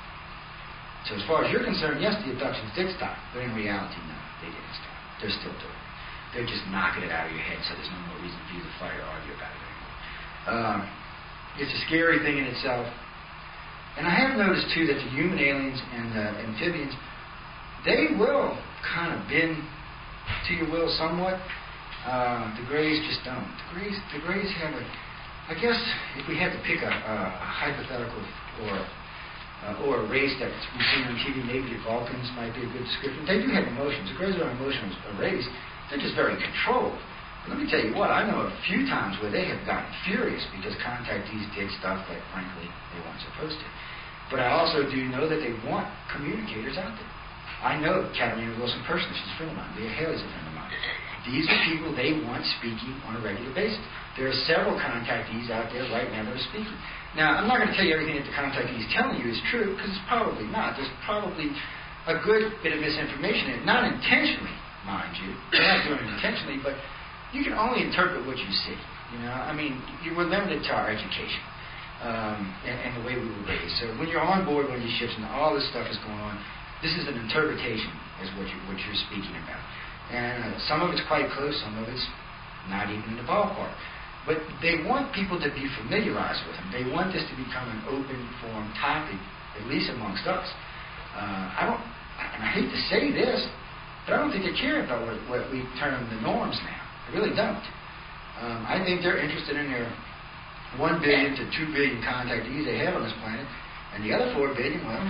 So as far as you're concerned, yes, the abductions did stop. But in reality, no, they didn't stop. They're still doing it. They're just knocking it out of your head, so there's no more reason for you to fight or argue about it anymore. Um, it's a scary thing in itself. And I have noticed, too, that the human aliens and the amphibians, they will kind of bend to your will somewhat. Uh, the Greys just don't. The Greys, the Greys have a... I guess if we had to pick a, a, a hypothetical or... Uh, or a race that we've seen on T V, maybe the Vulcans might be a good description. They do have emotions. The Greys are an emotional race. They're just very controlled. But let me tell you what, I know a few times where they have gotten furious because contactees did stuff that, frankly, they weren't supposed to. But I also do know that they want communicators out there. I know Katarina Wilson personally. She's a friend of mine. Leah Haley's a friend of mine. These are people they want speaking on a regular basis. There are several contactees out there right now that are speaking. Now, I'm not going to tell you everything that the contactee is telling you is true, because it's probably not. There's probably a good bit of misinformation in it. Not intentionally, mind you. They're not doing it intentionally, but you can only interpret what you see. You know, I mean, you were limited to our education um, and, and the way we were raised. So when you're on board one of these ships and all this stuff is going on, this is an interpretation, is what, you, what you're speaking about. And uh, some of it's quite close, some of it's not even in the ballpark. But they want people to be familiarized with them. They want this to become an open forum topic, at least amongst us. Uh, I don't, and I hate to say this, but I don't think they care about what, what we term the norms now. I really don't. Um, I think they're interested in their one billion to two billion contactees they have on this planet, and the other four billion, well,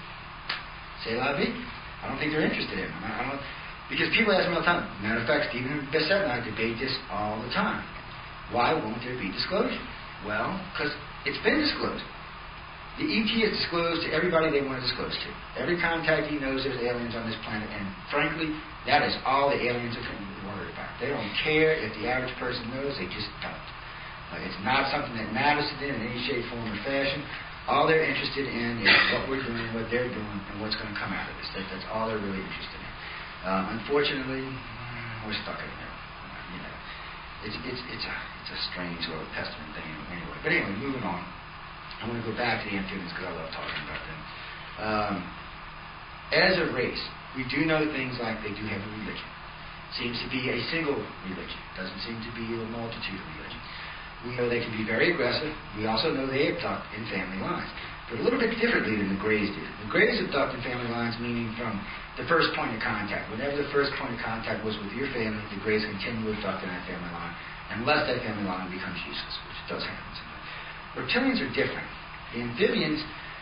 c'est la vie. I don't think they're interested in them. I don't, because people ask me all the time. Matter of fact, Stephen Bissett and I debate this all the time. Why won't there be disclosure? Well, because it's been disclosed. The E T is disclosed to everybody they want to disclose to. Every contactee knows there's aliens on this planet, and frankly, that is all the aliens are worried about. They don't care if the average person knows, they just don't. Uh, it's not something that matters to them in any shape, form, or fashion. All they're interested in is what we're doing, what they're doing, and what's going to come out of this. That, that's all they're really interested in. Uh, unfortunately, we're stuck in there. You know, it's it's it's a it's a strange little pestering thing anyway. But anyway, moving on. I want to go back to the amphibians because I love talking about them. Um, as a race, we do know things like they do have a religion. Seems to be a single religion. Doesn't seem to be a multitude of religions. We know they can be very aggressive. We also know they abduct in family lines, but a little bit differently than the Greys do. The Greys abduct in family lines, meaning from the first point of contact. Whenever the first point of contact was with your family, the Greys continue to abduct in that family line, unless that family line becomes useless, which does happen sometimes. Reptilians are different. The amphibians,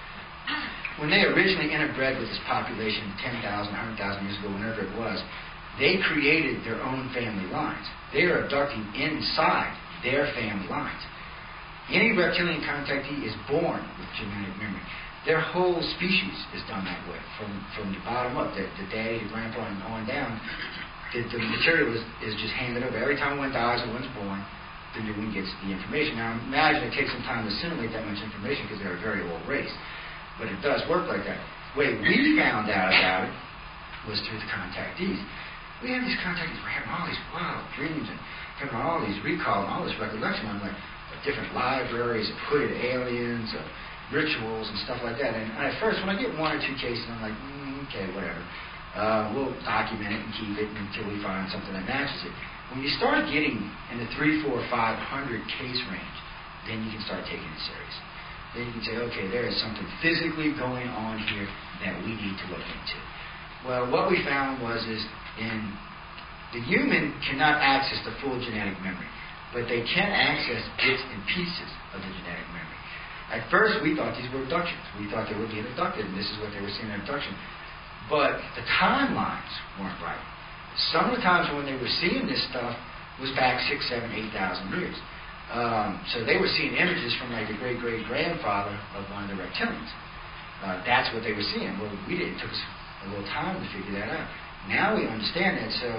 when they originally interbred with this population ten thousand, one hundred thousand years ago, whenever it was, they created their own family lines. They are abducting inside their family lines. Any reptilian contactee is born with genetic memory. Their whole species is done that way, from, from the bottom up, the, the daddy, the grandpa, and on down. The, the material is, is just handed over. Every time one dies or one's born, the new one gets the information. Now, imagine it takes some time to assimilate that much information because they're a very old race. But it does work like that. The way we found out about it was through the contactees. We have these contactees, we're having all these wild dreams and having all these recall and all this recollection on like different libraries of hooded aliens, of rituals and stuff like that. And at first, when I get one or two cases, I'm like, mm, okay, whatever. Uh, we'll document it and keep it until we find something that matches it. When you start getting in the three, four, five hundred case range, then you can start taking it serious. Then you can say, okay, there is something physically going on here that we need to look into. Well, what we found was is in the human cannot access the full genetic memory, but they can access bits and pieces of the genetic memory. At first, we thought these were abductions. We thought they were being abducted, and this is what they were seeing in abduction. But the timelines weren't right. Some of the times when they were seeing this stuff was back six, seven, eight thousand years. Um, so they were seeing images from like the great great grandfather of one of the reptilians. Uh, that's what they were seeing. Well, we didn't. It took us a little time to figure that out. Now we understand that. So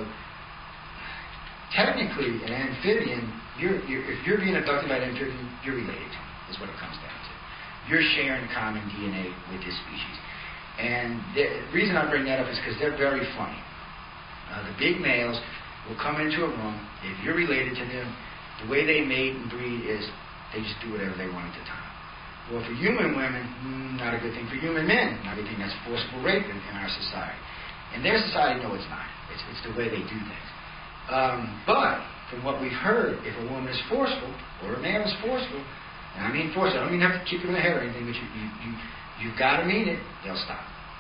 technically, an amphibian, you're, you're, if you're being abducted by an amphibian, you're related to them, is what it comes down to. You're sharing common D N A with this species. And the reason I bring that up is because they're very funny. Uh, the big males will come into a room. If you're related to them, the way they mate and breed is they just do whatever they want at the time. Well, for human women, not a good thing. For human men, not a good thing. That's forcible rape in, in our society. In their society, no, it's not. It's, it's the way they do things. Um, but from what we've heard, if a woman is forceful or a man is forceful, and I mean forceful, I don't mean have to kick them in the head or anything, but you, you, you, you've got to mean it, they'll stop.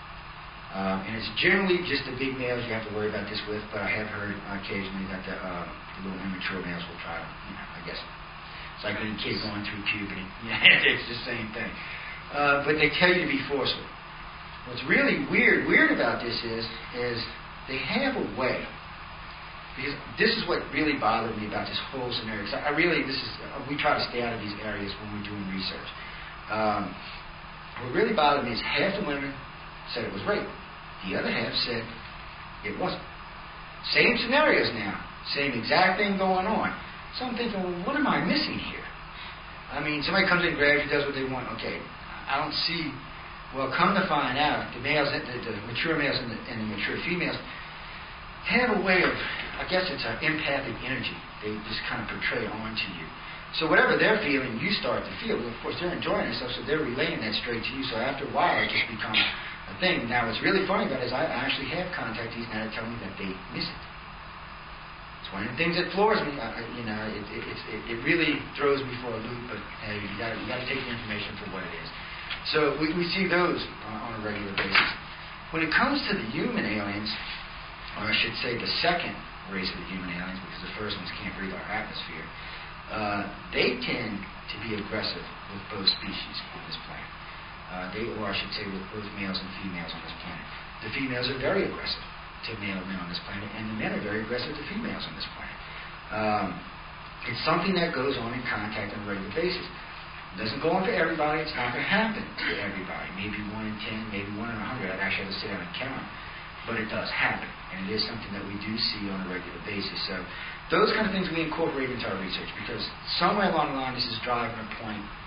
Um, and it's generally just the big males you have to worry about this with, but I have heard occasionally that the, uh, the little immature males will try to, you know, I guess, it's like any kid going through puberty. Yeah, it's the same thing. Uh, but they tell you to be forceful. What's really weird, weird about this is, is they have a way. Because this is what really bothered me about this whole scenario. Because I really, this is, we try to stay out of these areas when we're doing research. Um, what really bothered me is half the women said it was rape. The other half said it wasn't. Same scenarios now. Same exact thing going on. So I'm thinking, well, what am I missing here? I mean, somebody comes in, grabs you, does what they want. Okay, I don't see. Well, come to find out, the males, the, the mature males and the, and the mature females have a way of, I guess it's an empathic energy. They just kind of portray onto you. So whatever they're feeling, you start to feel. Well, of course, they're enjoying themselves, so they're relaying that straight to you. So after a while, it just becomes a thing. Now, what's really funny about it is I actually have contactees now that tell me that they miss it. It's one of the things that floors me. I, you know, it, it, it, it really throws me for a loop. But hey, you got you got to take the information for what it is. So we, we see those on, on a regular basis. When it comes to the human aliens, or I should say the second race of the human aliens, because the first ones can't breathe our atmosphere, uh, they tend to be aggressive with both species on this planet. Uh, they, or I should say, with both males and females on this planet. The females are very aggressive to male men on this planet, and the men are very aggressive to females on this planet. Um, it's something that goes on in contact on a regular basis. It doesn't go on for everybody. It's not going to happen to everybody. Maybe one in ten, maybe one in a hundred. I'd actually have to sit down and count. But it does happen, and it is something that we do see on a regular basis. So those kind of things we incorporate into our research, because somewhere along the line this is driving a point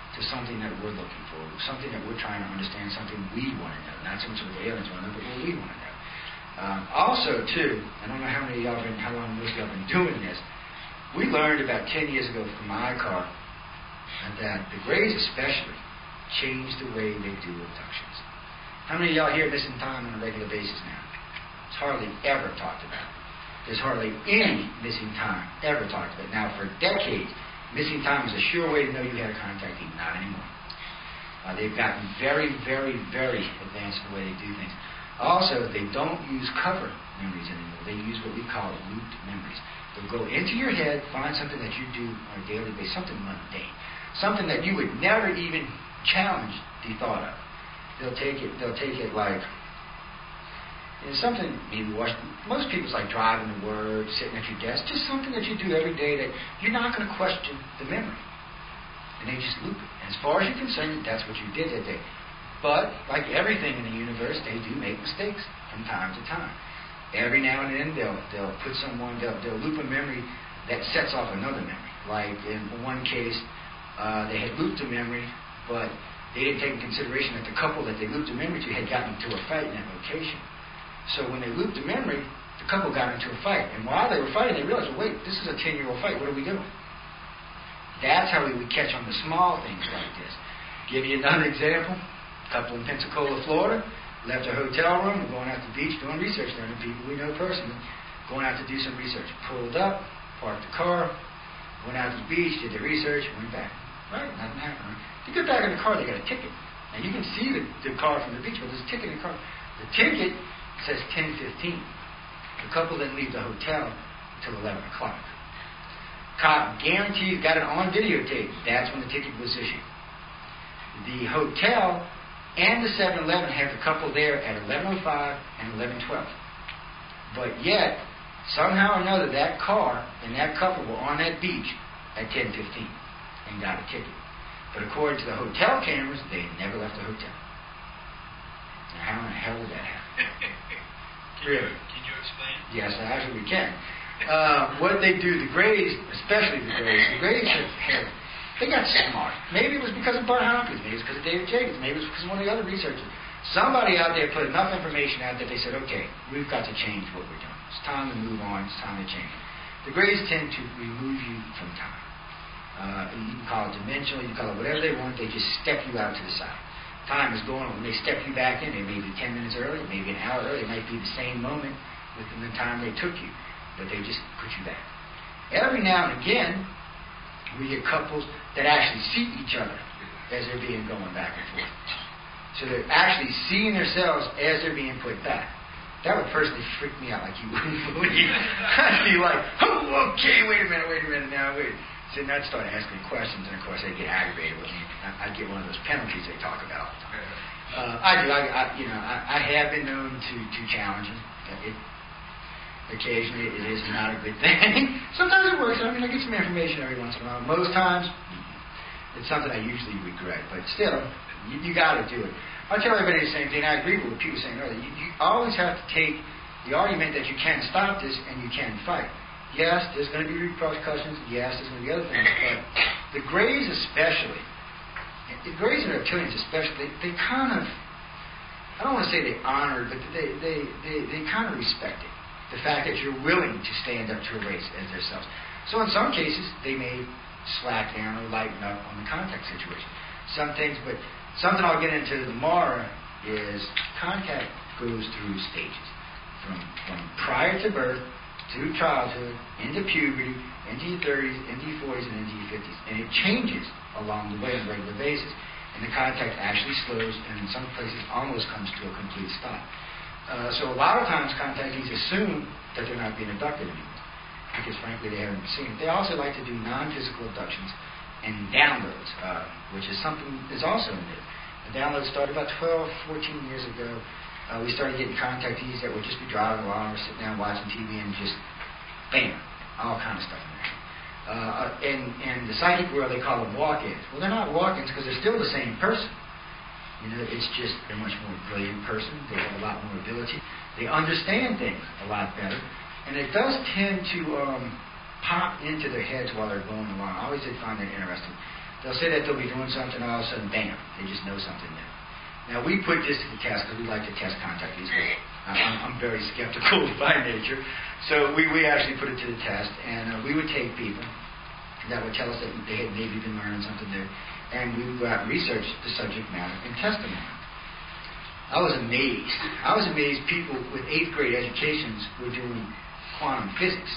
to something that we're looking for, something that we're trying to understand, something we want to know. Not so much what the aliens want to know, but what we want to know. Um, also, too, I don't know how many of y'all been, how long most of y'all been doing this. We learned about ten years ago from I C A R that the Greys especially changed the way they do abductions. How many of y'all here missing time on a regular basis now? It's hardly ever talked about. There's hardly any missing time ever talked about. Now, for decades, missing time was a sure way to know you had a contactee. Not anymore. Uh, they've gotten very, very, very advanced in the way they do things. Also, they don't use cover memories anymore. They use what we call looped memories. They'll go into your head, find something that you do on a daily basis, something mundane, something that you would never even challenge the thought of. They'll take it. They'll take it like you know, something maybe watch. Most people's like driving to work, sitting at your desk, just something that you do every day that you're not going to question the memory, and they just loop it. And as far as you're concerned, that's what you did that day. But like everything in the universe, they do make mistakes from time to time. Every now and then, they'll they'll put someone, they'll, they'll loop a memory that sets off another memory. Like in one case, uh, they had looped a memory, but they didn't take into consideration that the couple that they looped the memory to had gotten into a fight in that location. So when they looped the memory, the couple got into a fight. And while they were fighting, they realized, well, wait, this is a ten-year-old fight. What are we doing? That's how we would catch on the small things like this. Give you another example. A couple in Pensacola, Florida. Left a hotel room, we're going out to the beach doing research there, and people we know personally, going out to do some research. Pulled up, parked the car, went out to the beach, did the research, went back. Right? Nothing happened. Right? They get back in the car, they got a ticket. Now you can see the, the car from the beach, but there's a ticket in the car. The ticket says ten fifteen. The couple didn't leave the hotel until eleven o'clock. Cop guarantees, got it on videotape. That's when the ticket was issued. The hotel and the seven eleven had the couple there at eleven oh five and eleven twelve. But yet, somehow or another, that car and that couple were on that beach at ten fifteen and got a ticket. But according to the hotel cameras, they never left the hotel. Now, how in the hell did that happen? can Really? You, can you explain? Yes, actually we can. Uh, what they do, the Greys, especially the Greys, the Greys have had They got smart. Maybe it was because of Bart Hopkins. Maybe it was because of David Jacobs. Maybe it was because of one of the other researchers. Somebody out there put enough information out that they said, okay, we've got to change what we're doing. It's time to move on. It's time to change. The Greys tend to remove you from time. Uh, you can call it dimensional. You can call it whatever they want. They just step you out to the side. Time is going on. When they step you back in, it may be ten minutes early, maybe an hour early. It might be the same moment within the time they took you. But they just put you back. Every now and again, we get couples that actually see each other as they're being going back and forth. So they're actually seeing themselves as they're being put back. That would personally freak me out like you wouldn't believe. I'd be like, oh, okay, wait a minute, wait a minute now, wait. So then I'd start asking questions, and of course they'd get aggravated with me. I'd get one of those penalties they talk about all the time. Uh, I do, I, I, you know, I, I have been known to, to challenge them. It, Occasionally, it is not a good thing. Sometimes it works. I mean, I get some information every once in a while. Most times, it's something I usually regret. But still, you, you got to do it. I tell everybody the same thing. I agree with what people were saying earlier. You, you always have to take the argument that you can stop this and you can fight. Yes, there's going to be repercussions. Yes, there's going to be other things. But the Greys especially, the Greys and reptilians especially, they, they kind of, I don't want to say they honor, but they, they, they, they kind of respect it. The fact that you're willing to stand up to a race as themselves. So in some cases, they may slack down or lighten up on the contact situation. Some things, but something I'll get into tomorrow is contact goes through stages. From, from prior to birth, through childhood, into puberty, into your thirties, into your forties, and into your fifties. And it changes along the way on a regular basis. And the contact actually slows, and in some places almost comes to a complete stop. Uh, so a lot of times contactees assume that they're not being abducted anymore because frankly they haven't seen it. They also like to do non-physical abductions and downloads, uh, which is something is also new. The download started about twelve, fourteen years ago. Uh, we started getting contactees that would just be driving along or sitting down watching T V and just, bam, all kind of stuff in there. Uh, in, in the psychic world they call them walk-ins. Well, they're not walk-ins because they're still the same person. You know, it's just they're a much more brilliant person. They have a lot more ability. They understand things a lot better. And it does tend to um, pop into their heads while they're going along. I always did find that interesting. They'll say that they'll be doing something, all of a sudden, bam, they just know something new. Now, we put this to the test because we like to test contact these people. I'm, I'm very skeptical by nature. So we, we actually put it to the test, and uh, we would take people that would tell us that they had maybe been learning something new, and we would go out and research the subject matter and test them on it. I was amazed. I was amazed people with eighth grade educations were doing quantum physics.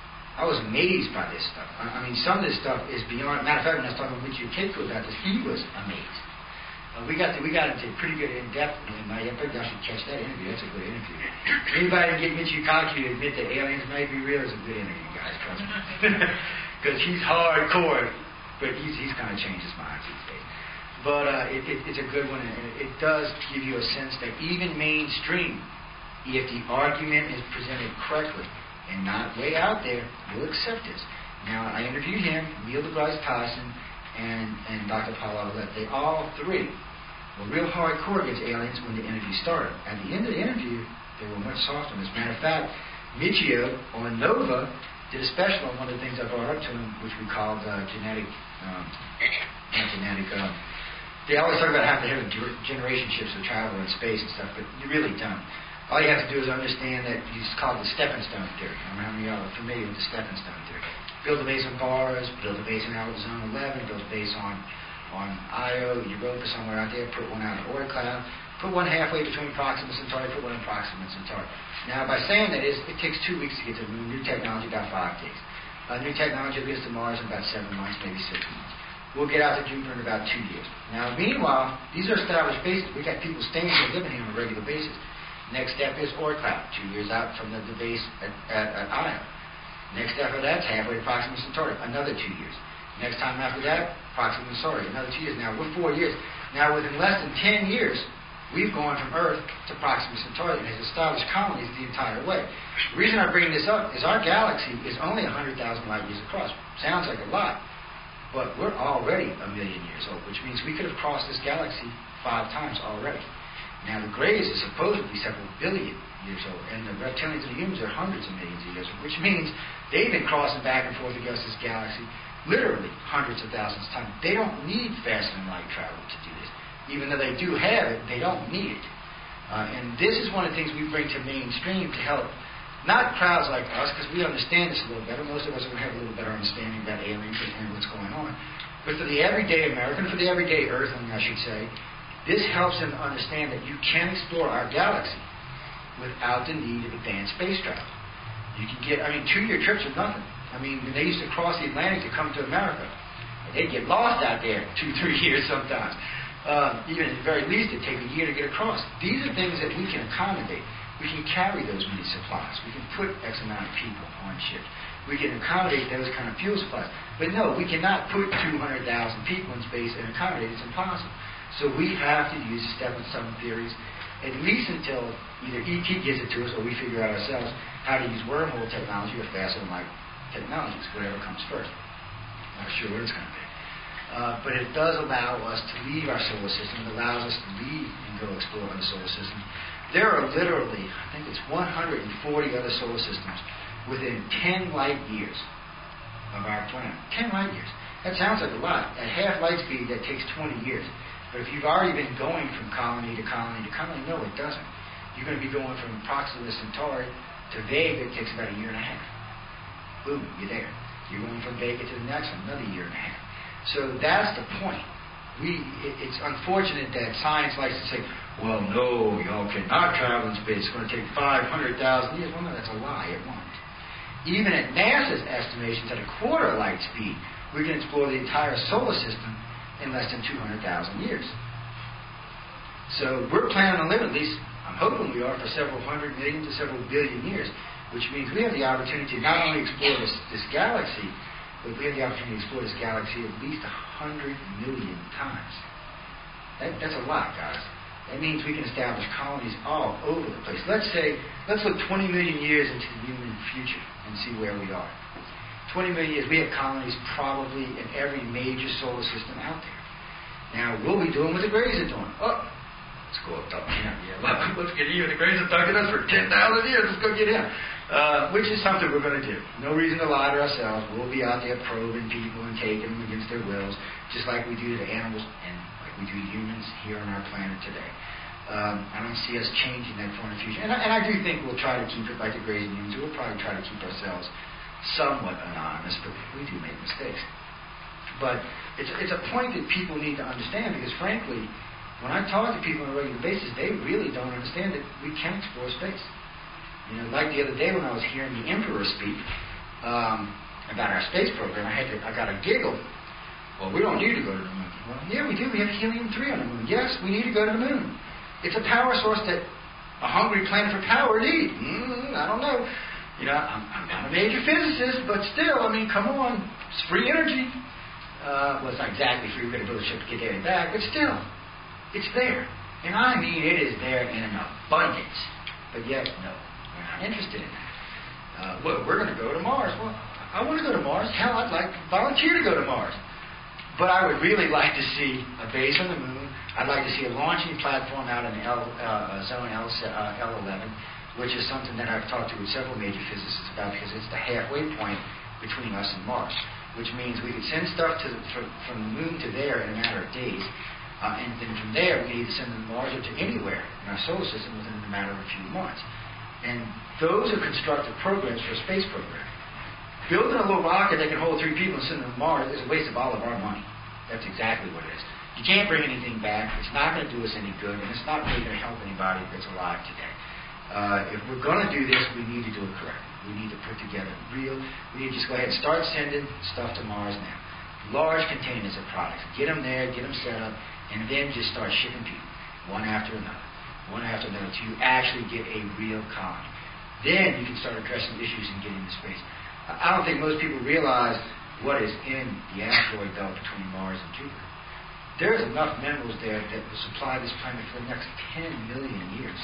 I was amazed by this stuff. I, I mean, some of this stuff is beyond. Matter of fact, when I was talking with Michio Kaku about this, he was amazed. Uh, we got to, we got into pretty good in depth. In my, I think I should catch that interview. That's a good interview. Anybody can get Michio Kaku to admit that aliens might be real is a good interview, guys. Trust me, because he's hardcore, but he's he's kind of changed his mind these days. But uh, it, it, it's a good one, and it, it does give you a sense that even mainstream, if the argument is presented correctly and not way out there, will accept this. Now, I interviewed him, Neil deGrasse Tyson, and, and Doctor Paul Lavalette. They all three were real hardcore against aliens when the interview started. At the end of the interview, they were much softer. As a matter of fact, Michio on Nova did a special on one of the things I brought up to him, which we called uh, genetic, um, not genetic, um, they always talk about having to have generation ships to travel in space and stuff, but you really don't. All you have to do is understand that it's called the stepping stone theory. I don't know how many of y'all are familiar with the stepping stone theory. Build a base on Mars, build a base in Zone eleven, build a base on, on Io, Europa, somewhere out there, put one out in Oort cloud, put one halfway between Proxima Centauri, put one in Proxima Centauri. Now, by saying that, is it takes two weeks to get to the moon. New technology, about five days. Uh, new technology will get us to Mars in about seven months, maybe six months. We'll get out to Jupiter in about two years. Now, meanwhile, these are established bases. We've got people staying here, living here on a regular basis. Next step is Oort cloud, two years out from the, the base at, at, at Io. Next step of that's halfway to Proxima Centauri, another two years. Next time after that, Proxima Centauri, another two years. Now, we're four years. Now, within less than ten years, we've gone from Earth to Proxima Centauri and has established colonies the entire way. The reason I bring this up is our galaxy is only one hundred thousand light years across. Sounds like a lot. But we're already a million years old, which means we could have crossed this galaxy five times already. Now, the Greys are supposedly several billion years old, and the reptilians and the humans are hundreds of millions of years old, which means they've been crossing back and forth against this galaxy literally hundreds of thousands of times. They don't need faster-than-light travel to do this. Even though they do have it, they don't need it. Uh, and this is one of the things we bring to mainstream to help not crowds like us, because we understand this a little better. Most of us will have a little better understanding about aliens and what's going on. But for the everyday American, for the everyday Earthling, I should say, this helps them understand that you can explore our galaxy without the need of advanced space travel. You can get, I mean, two-year trips are nothing. I mean, when they used to cross the Atlantic to come to America, they'd get lost out there two, three years sometimes. Uh, even at the very least, it'd take a year to get across. These are things that we can accommodate. We can carry those many supplies. We can put X amount of people on ships. We can accommodate those kind of fuel supplies. But no, we cannot put two hundred thousand people in space and accommodate it. It's impossible. So we have to use stepping stone theories, at least until either E T gives it to us or we figure out ourselves how to use wormhole technology or faster-than-light technologies, whatever comes first. Not sure what it's going to be. Uh, but it does allow us to leave our solar system. It allows us to leave and go explore other solar systems. There are literally, I think it's one hundred forty other solar systems within ten light years of our planet. ten light years. That sounds like a lot. At half light speed, that takes twenty years. But if you've already been going from colony to colony to colony, no, it doesn't. You're going to be going from Proxima Centauri to Vega. It takes about a year and a half. Boom, you're there. You're going from Vega to the next one, another year and a half. So that's the point. We, it, it's unfortunate that science likes to say, well, no, y'all cannot travel in space. It's going to take five hundred thousand years. Well, no, that's a lie. It won't. Even at NASA's estimations, at a quarter light speed, we can explore the entire solar system in less than two hundred thousand years. So we're planning on living, at least I'm hoping we are, for several hundred million to several billion years, which means we have the opportunity to not only explore this, this galaxy, but we have the opportunity to explore this galaxy at least one hundred million times. That, that's a lot, guys. That means we can establish colonies all over the place. Let's say, let's look twenty million years into the human future and see where we are. twenty million years, we have colonies probably in every major solar system out there. Now, we'll be doing what the Greys are doing. Oh, let's go up top. Yeah, yeah. Let's get even. The Greys have talked to us for ten thousand years. Let's go get in. Uh, which is something we're going to do. No reason to lie to ourselves. We'll be out there probing people and taking them against their wills, just like we do to animals and like we do to humans here on our planet today. Um, I don't see us changing that for in the future. And I, and I do think we'll try to keep it like the grazing humans. We'll probably try to keep ourselves somewhat anonymous, but we do make mistakes. But it's, it's a point that people need to understand because, frankly, when I talk to people on a regular basis, they really don't understand that we can explore space. You know, like the other day when I was hearing the Emperor speak um, about our space program, I had to, I got a giggle. Well, we don't need to go to the moon. Well, yeah, we do. We have helium three on the moon. Yes, we need to go to the moon. It's a power source that a hungry planet for power needs. Mm, I don't know. You know, I'm, I'm not a major physicist, but still, I mean, come on. It's free energy. Uh, well, it's not exactly free. We're going to build a ship to get there and back, but still, it's there. And I mean, it is there in an abundance. But yet, no. We're not interested in that. Uh, well, we're going to go to Mars. Well, I want to go to Mars. Hell, I'd like to volunteer to go to Mars. But I would really like to see a base on the moon. I'd like to see a launching platform out in L, uh, zone L, uh, L eleven, which is something that I've talked to with several major physicists about because it's the halfway point between us and Mars, which means we could send stuff to the, from, from the moon to there in a matter of days. Uh, and then from there, we need to send them to Mars or to anywhere in our solar system within a matter of a few months. And those are constructed programs for a space program. Building a little rocket that can hold three people and send them to Mars is a waste of all of our money. That's exactly what it is. You can't bring anything back. It's not going to do us any good, and it's not really going to help anybody that's alive today. Uh, if we're going to do this, we need to do it correctly. We need to put together real... We need to just go ahead and start sending stuff to Mars now. Large containers of products. Get them there, get them set up, and then just start shipping people, one after another. One after another, till you actually get a real colony. Then you can start addressing issues and getting into space. I don't think most people realize what is in the asteroid belt between Mars and Jupiter. There's enough minerals there that will supply this planet for the next ten million years.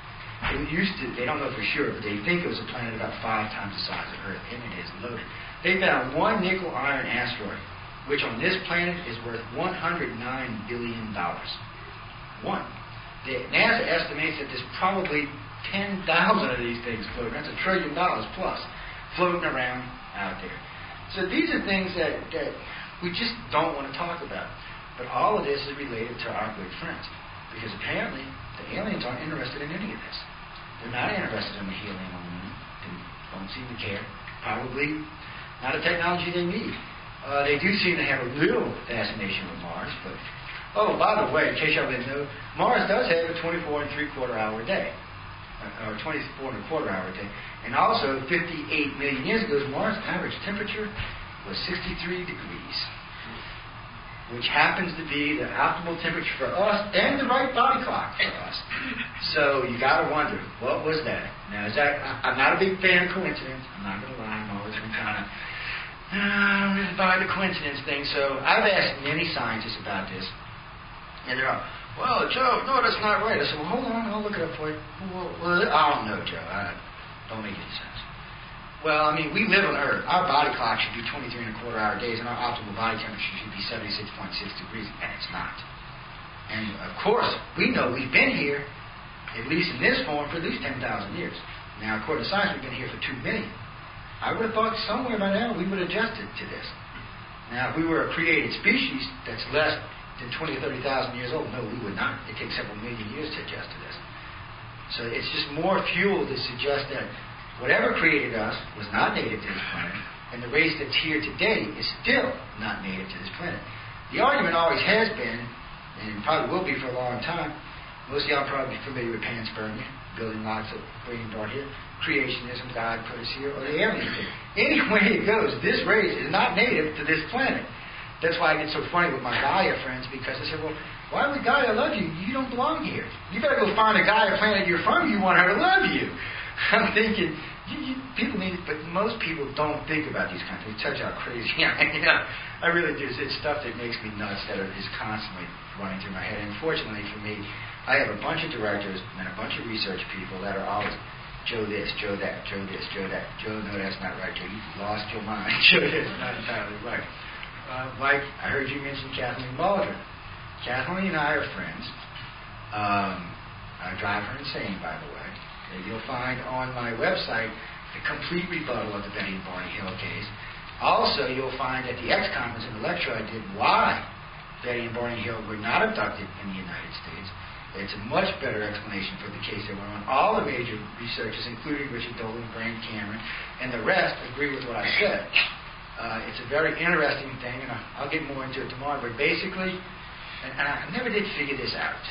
It used to, they don't know for sure, but they think it was a planet about five times the size of Earth, and it is loaded. They found one nickel iron asteroid, which on this planet is worth one hundred nine billion dollars. One. The NASA estimates that there's probably ten thousand of these things floating. That's a trillion dollars plus floating around out there. So these are things that, that we just don't want to talk about. But all of this is related to our good friends. Because apparently the aliens aren't interested in any of this. They're not interested in the helium on the moon. They don't seem to care. Probably not a technology they need. Uh, they do seem to have a little fascination with Mars, but oh, by the way, in case y'all didn't know, Mars does have a twenty-four and three quarter hour day, uh, or twenty-four and a quarter hour day, and also fifty-eight million years ago, Mars' average temperature was sixty-three degrees, which happens to be the optimal temperature for us and the right body clock for us. So you got to wonder, what was that? Now, is that? I, I'm not a big fan of coincidence. I'm not going to lie. I'm always been kind of. I don't really buy the coincidence thing. So I've asked many scientists about this. And they're all, well, Joe, no, that's not right. I said, well, hold on, I'll look it up for you. Well, well I don't know, Joe. I don't make any sense. Well, I mean, we live on Earth. Our body clock should be twenty-three and a quarter hour days, and our optimal body temperature should be seventy-six point six degrees, and it's not. And, of course, we know we've been here, at least in this form, for at least ten thousand years. Now, according to science, we've been here for two million. I would have thought somewhere by now we would have adjusted to this. Now, if we were a created species that's less than twenty or thirty thousand years old, no, we would not. It takes several million years to adjust to this. So it's just more fuel to suggest that whatever created us was not native to this planet, and the race that's here today is still not native to this planet. The argument always has been, and probably will be for a long time, most of y'all are probably familiar with panspermia, building lots of brain dart here, creationism, God put us here, or the aliens did. Any way it goes, this race is not native to this planet. That's why I get so funny with my Gaia friends, because I say, well, why would Gaia love you? You don't belong here. You better go find a Gaia planet you're from. You want her to love you. I'm thinking, you, you, people need, but most people don't think about these kinds of things. Touch how crazy I am. Yeah, I really do. It's stuff that makes me nuts that are just constantly running through my head. And fortunately for me, I have a bunch of directors and a bunch of research people that are always, Joe this, Joe that, Joe this, Joe that. Joe, no, that's not right, Joe. You lost your mind. Joe, that's not entirely right. Uh, like, I heard you mention Kathleen Baldwin. Kathleen and I are friends. Um, I drive her insane, by the way. And you'll find on my website the complete rebuttal of the Betty and Barney Hill case. Also, you'll find at the X conference in the lecture I did why Betty and Barney Hill were not abducted in the United States. It's a much better explanation for the case that went on. All the major researchers, including Richard Dolan, Graham Cameron, and the rest, agree with what I said. Uh, it's a very interesting thing, and I'll, I'll get more into it tomorrow. But basically, and, and I never did figure this out.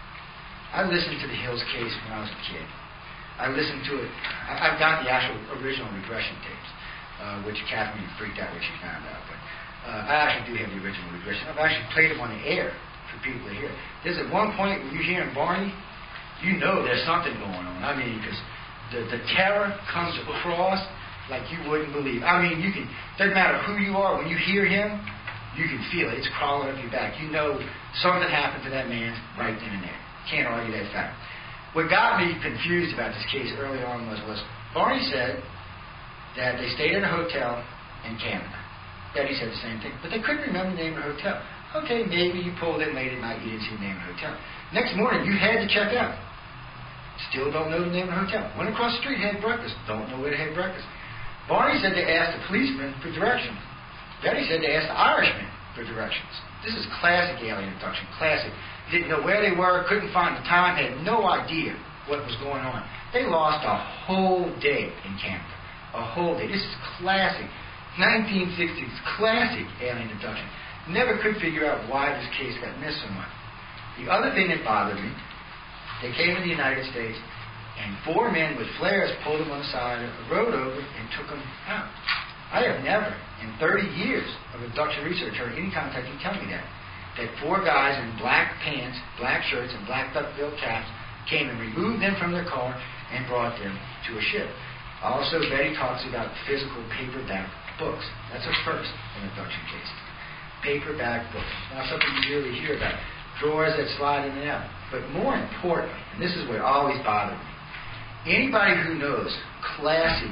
I listened to the Hills case when I was a kid. I listened to it. I, I've got the actual original regression tapes, uh, which Kathleen freaked out when she found out. But uh, I actually do have the original regression. I've actually played them on the air for people to hear. There's at one point when you're hearing Barney, you know there's something going on. I mean, because the, the terror comes across like you wouldn't believe. I mean, you can, doesn't matter who you are, when you hear him, you can feel it. It's crawling up your back. You know something happened to that man right then and there. Can't argue that fact. What got me confused about this case early on was, was Barney said that they stayed in a hotel in Canada. Betty said the same thing, but they couldn't remember the name of the hotel. Okay, maybe you pulled in late at night, you didn't see the name of the hotel. Next morning, you had to check out. Still don't know the name of the hotel. Went across the street, had breakfast. Don't know where to have breakfast. Barney said they asked the policeman for directions. Betty said they asked the Irishman for directions. This is classic alien abduction, classic. Didn't know where they were, couldn't find the time, had no idea what was going on. They lost a whole day in Canada. A whole day. This is classic. nineteen sixties, classic alien abduction. Never could figure out why this case got missed so much. The other thing that bothered me, they came to the United States, and four men with flares pulled them on the side of the road over and took them out. I have never, in thirty years of abduction research, heard any contactee tell me that. That four guys in black pants, black shirts, and black duckbill caps came and removed them from their car and brought them to a ship. Also, Betty talks about physical paperback books. That's a first in abduction cases. Paperback books. Not something you really hear about. Drawers that slide in and out. But more importantly, and this is what always bothered me, anybody who knows classic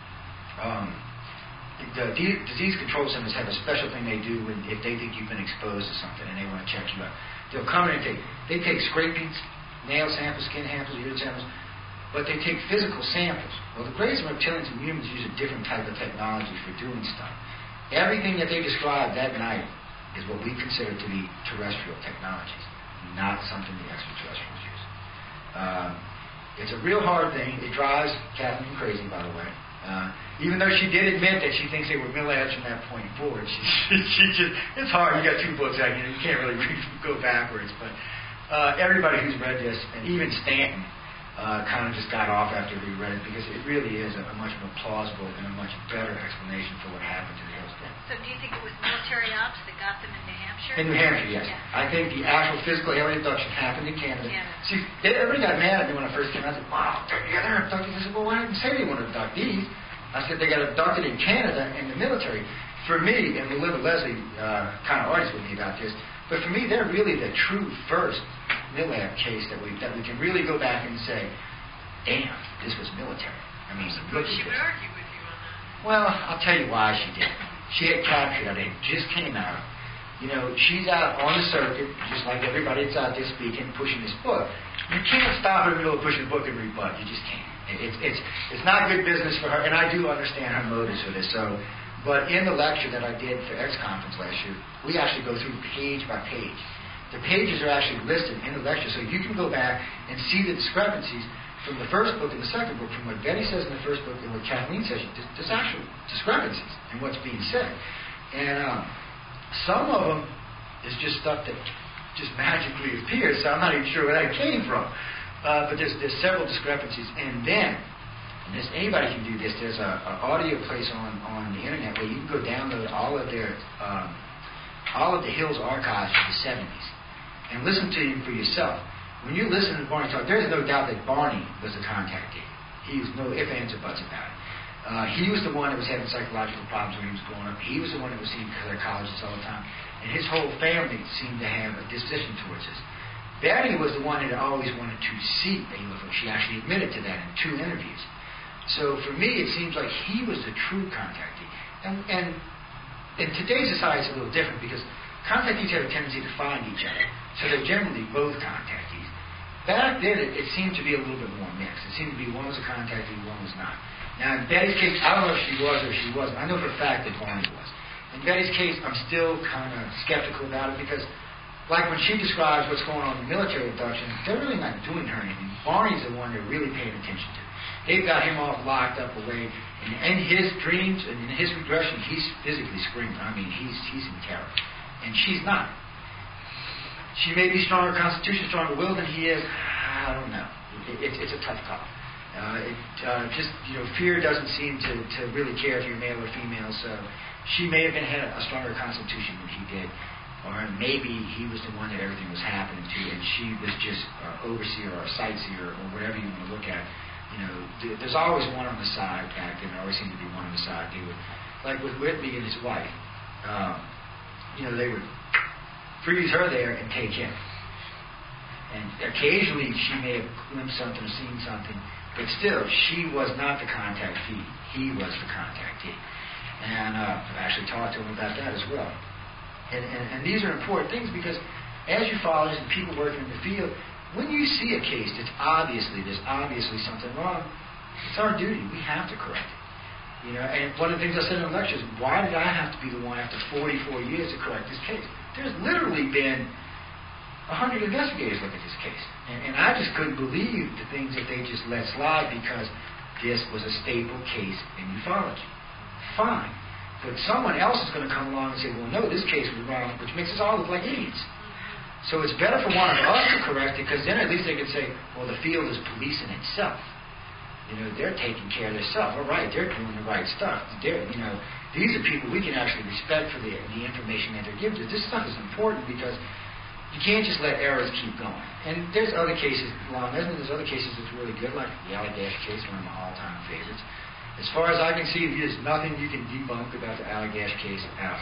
um, the D- disease control centers have a special thing they do when, if they think you've been exposed to something and they want to check you out. They'll come in and take, they take scrapings, nail samples, skin samples, urine samples, but they take physical samples. Well, the greatest reptilians and humans use a different type of technology for doing stuff. Everything that they described that night is what we consider to be terrestrial technologies, not something the extraterrestrials use. Um, it's a real hard thing. It drives Kathleen crazy, by the way. Uh, even though she did admit that she thinks they were mill-ads from that point forward, she, she, she just, it's hard. You got two books out, you know, you can't really go backwards. But uh, everybody who's read this, and even Stanton, uh, kind of just got off after he read it, because it really is a, a much more plausible and a much better explanation for what happened to the Hills gang. So do you think it was military ops that got them in New Hampshire? In New Hampshire, yes. Yeah. I think the actual physical alien abduction happened in Canada. Yeah. See, everybody got mad at me when I first came out. I said, wow, they're, yeah, they're abducted. I said, well, why didn't you say they want to abduct these? I said, they got abducted in Canada in the military. For me, and Melinda Leslie uh, kind of argues with me about this, but for me, they're really the true first MILAB case that we that we can really go back and say, damn, this was military. I mean, look at She this. would argue with you on that. Well, I'll tell you why she did. She had captured it. It just came out. You know, she's out on the circuit, just like everybody that's out there speaking, pushing this book. You can't stop her in the middle of pushing the book and rebut. You just can't. It's it's it's not good business for her, and I do understand her motives for this. So, but in the lecture that I did for X Conference last year, we actually go through page by page. The pages are actually listed in the lecture, so you can go back and see the discrepancies from the first book and the second book, from what Betty says in the first book and what Kathleen says. There's actual discrepancies in what's being said, and um, some of them is just stuff that just magically appears. So I'm not even sure where that came from. Uh, but there's, there's several discrepancies. And then, and this, anybody can do this, there's a, a audio place on, on the internet where you can go download all of their, um, all of the Hills archives from the seventies and listen to him for yourself. When you listen to Barney talk, there's no doubt that Barney was the contactee. He was no ifs, ands, or buts about it. Uh, he was the one that was having psychological problems when he was growing up. He was the one that was seeing psychologists all the time. And his whole family seemed to have a disposition towards this. Betty was the one that always wanted to see a U F O. She actually admitted to that in two interviews. So for me, it seems like he was the true contactee. And, and in today's society, it's a little different because contactees have a tendency to find each other. So they're generally both contactees. Back then, it, it seemed to be a little bit more mixed. It seemed to be one was a contactee, one was not. Now, in Betty's case, I don't know if she was or she wasn't. I know for a fact that Barney was. In Betty's case, I'm still kind of skeptical about it because, like when she describes what's going on in the military abduction, they're really not doing her anything. Barney's the one they're really paying attention to. They've got him all locked up away, and in his dreams and in his regression, he's physically screaming. I mean, he's he's in terror, and she's not. She may be stronger constitution, stronger will than he is. I don't know. It, it, it's a tough call. Uh, it uh, just you know, fear doesn't seem to, to really care if you're male or female. So she may have been had a stronger constitution than he did, or maybe he was the one that everything was happening to, and she was just uh, overseer or sightseer or whatever you want to look at. You know, th- there's always one on the side back then. There always seemed to be one on the side. They would, like with Whitby and his wife. Um, you know, they would freeze her there and take him. And occasionally she may have glimpsed something or seen something, but still, she was not the contactee. He was the contactee. And uh, I've actually talked to him about that as well. And, and, and these are important things because as ufologists and people working in the field, when you see a case that's obviously, there's obviously something wrong, it's our duty. We have to correct it. You know, and one of the things I said in the lectures, why did I have to be the one after forty-four years to correct this case? There's literally been a hundred investigators look at this case. And, and I just couldn't believe the things that they just let slide because this was a staple case in ufology. Fine. But someone else is going to come along and say, well, no, this case was wrong, which makes us all look like idiots. So it's better for one of us to correct it, because then at least they can say, well, the field is policing itself. You know, they're taking care of themselves. All right, they're doing the right stuff. They're, you know, these are people we can actually respect for the, the information that they're giving us. This stuff is important because you can't just let errors keep going. And there's other cases along there, and there's other cases that's really good, like the Allagash case, one of my all-time favorites. As far as I can see, there's nothing you can debunk about the Allagash case out.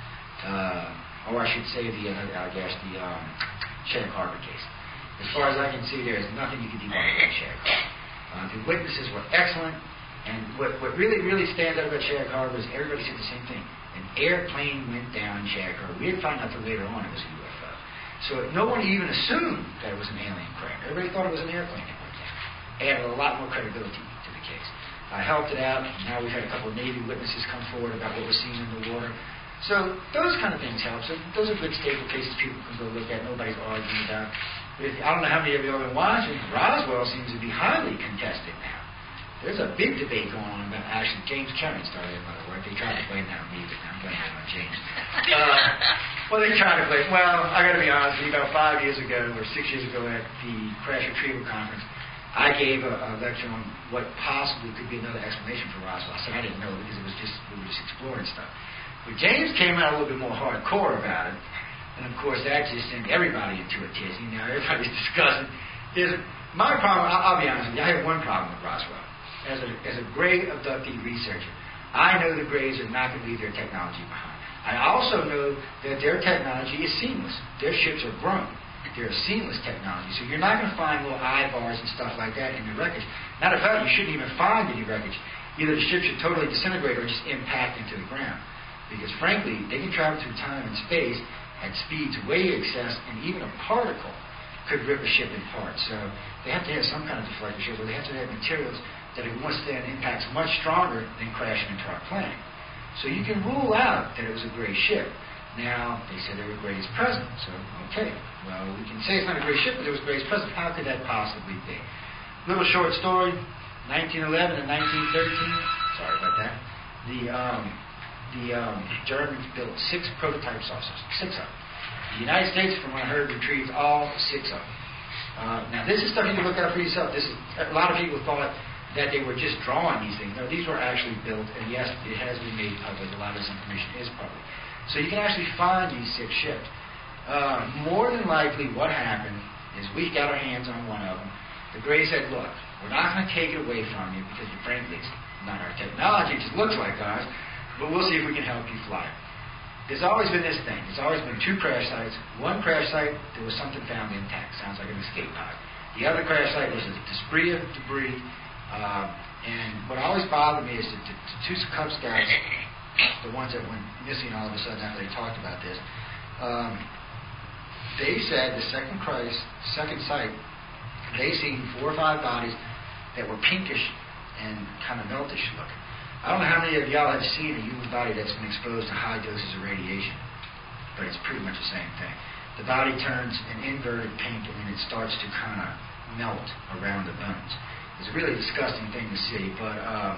Uh, or I should say the uh, Allagash, the um, Shattuck Harbor case. As far as I can see, there is nothing you can debunk about Shattuck Harbor. Uh, the witnesses were excellent, and what, what really, really stands out about Shattuck Harbor is everybody said the same thing. An airplane went down in Shattuck Harbor. We didn't find out until later on it was a U F O. So no one even assumed that it was an alien craft. Everybody thought it was an airplane that went down. Added a lot more credibility to the case. I helped it out. Now we've had a couple of Navy witnesses come forward about what was seen in the water. So those kind of things help. So those are good staple cases people can go look at. Nobody's arguing about. But if, I don't know how many of you have been watching. Roswell seems to be highly contested now. There's a big debate going on about. Actually, James Cameron started it, by the way. They tried to blame that on me, but I'm blaming it on James. Uh, well, they tried to blame. Well, I got to be honest with you. About five years ago or six years ago at the Crash Retrieval Conference, I gave a, a lecture on what possibly could be another explanation for Roswell. I said I didn't know because it was just we were just exploring stuff. But James came out a little bit more hardcore about it, and of course that just sent everybody into a tizzy. Now everybody's discussing. Is my problem? I'll, I'll be honest with you. I have one problem with Roswell. As a as a Gray abductee researcher, I know the Grays are not going to leave their technology behind. I also know that their technology is seamless. Their ships are grown. They're a seamless technology, so you're not going to find little eye bars and stuff like that in the wreckage. Matter of fact, you shouldn't even find any wreckage. Either the ship should totally disintegrate or just impact into the ground. Because frankly, they can travel through time and space at speeds way excess, and even a particle could rip a ship apart. So they have to have some kind of deflector ship, or they have to have materials that would withstand impacts much stronger than crashing into our planet. So you can rule out that it was a Gray ship. Now, they said there were Grays present, so okay. Well, we can say it's not a Gray ship, but there was Grays present. How could that possibly be? Little short story, nineteen eleven and nineteen thirteen. Sorry about that. The um, the um, Germans built six prototype saucers, six of them. The United States, from what I heard, retrieved all six of them. Uh, now, this is stuff you can look up for yourself. This is a lot of people thought that they were just drawing these things. No, these were actually built, and yes, it has been made public. A lot of this information is public. So you can actually find these six ships. Uh, more than likely, what happened is we got our hands on one of them. The Gray said, look, we're not going to take it away from you because, frankly, it's not our technology. It just looks like ours. But we'll see if we can help you fly. There's always been this thing. There's always been two crash sites. One crash site, there was something found intact. Sounds like an escape pod. The other crash site was a debris of debris. Uh, and what always bothered me is that the, the two Cub Scouts, the ones that went missing all of a sudden after they talked about this, um, they said the second Christ, second site, they seen four or five bodies that were pinkish and kind of meltish looking. I don't know how many of y'all have seen a human body that's been exposed to high doses of radiation, but it's pretty much the same thing. The body turns an inverted pink and then it starts to kind of melt around the bones. It's a really disgusting thing to see, but uh,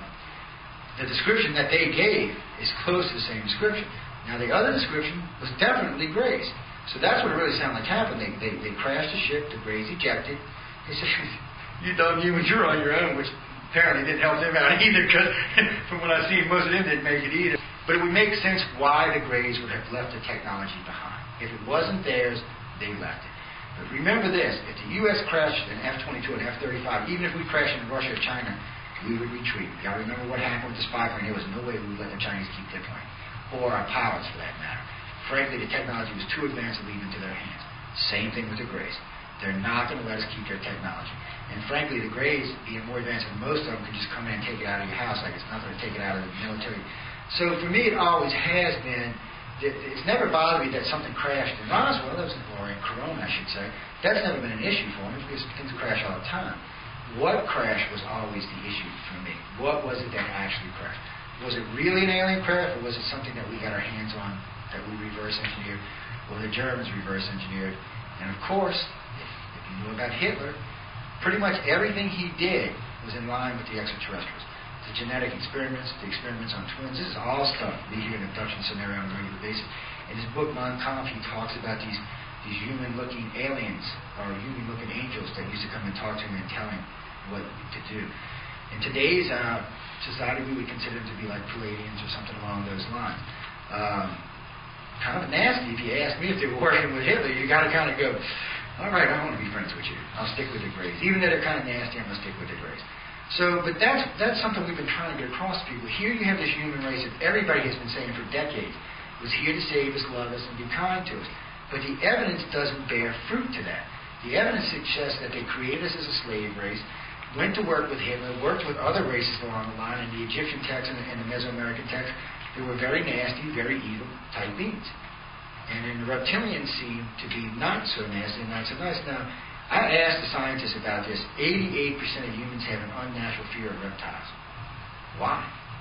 the description that they gave is close to the same description. Now, the other description was definitely Greys. So that's what it really sounded like happened. They, they, they crashed the ship, the Greys ejected. They said, you dumb humans, you're on your own, which apparently didn't help them out either, because from what I've seen, most of them didn't make it either. But it would make sense why the Greys would have left the technology behind. If it wasn't theirs, they left it. But remember this, if the U S crashed an F twenty-two and F thirty-five, even if we crashed in Russia or China, we would retreat. Y'all remember what happened with the spy plane? There was no way we would let the Chinese keep their plane, or our pilots for that matter. Frankly, the technology was too advanced to leave into their hands. Same thing with the Greys. They're not going to let us keep their technology. And frankly, the Greys, being more advanced than most of them, can just come in and take it out of your house like it's nothing to take it out of the military. So for me, it always has been, it's never bothered me that something crashed in Roswell, or in Corona, I should say. That's never been an issue for me, because things crash all the time. What crashed was always the issue for me. What was it that actually crashed? Was it really an alien craft, or was it something that we got our hands on, that we reverse engineered, or the Germans reverse engineered? And of course, if, if you knew about Hitler, pretty much everything he did was in line with the extraterrestrials. The genetic experiments, the experiments on twins, this is all stuff we hear in abduction scenario on a regular basis. In his book, Mein Kampf, he talks about these, these human-looking aliens, or human-looking angels that used to come and talk to him and tell him what to do. In today's uh, society, we would consider them to be like Pleiadians or something along those lines. Um, kind of nasty. If you ask me if they were working with Hitler, you got to kind of go, all right, I don't want to be friends with you. I'll stick with the Greys. Even though they're kind of nasty, I'm going to stick with the Greys. So, but that's that's something we've been trying to get across to people. Here you have this human race that everybody has been saying for decades was here to save us, love us, and be kind to us. But the evidence doesn't bear fruit to that. The evidence suggests that they created us as a slave race, went to work with Hitler, worked with other races along the line, and the Egyptian texts and the, and the Mesoamerican texts, they were very nasty, very evil type beings. And then the reptilians seem to be not so nasty and not so nice. Now, I asked the scientists about this. eighty-eight percent of humans have an unnatural fear of reptiles. Why?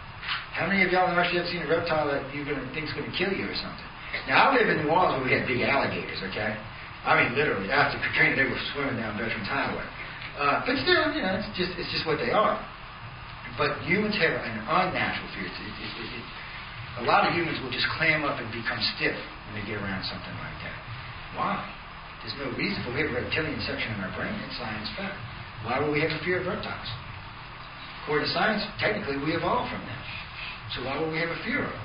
How many of y'all have actually ever seen a reptile that you think is going to kill you or something? Now, I live in New Orleans where we had big alligators, okay? I mean, literally. After Katrina, they were swimming down Veterans Highway. Uh, but still, you know, it's just it's just what they are. But humans have an unnatural fear. It, it, it, it, a lot of humans will just clam up and become stiff when they get around something like that. Why? There's no reason for. We have a reptilian section in our brain. It's science fact. Why would we have a fear of reptiles? According to science, technically we evolved from them. So why would we have a fear of them?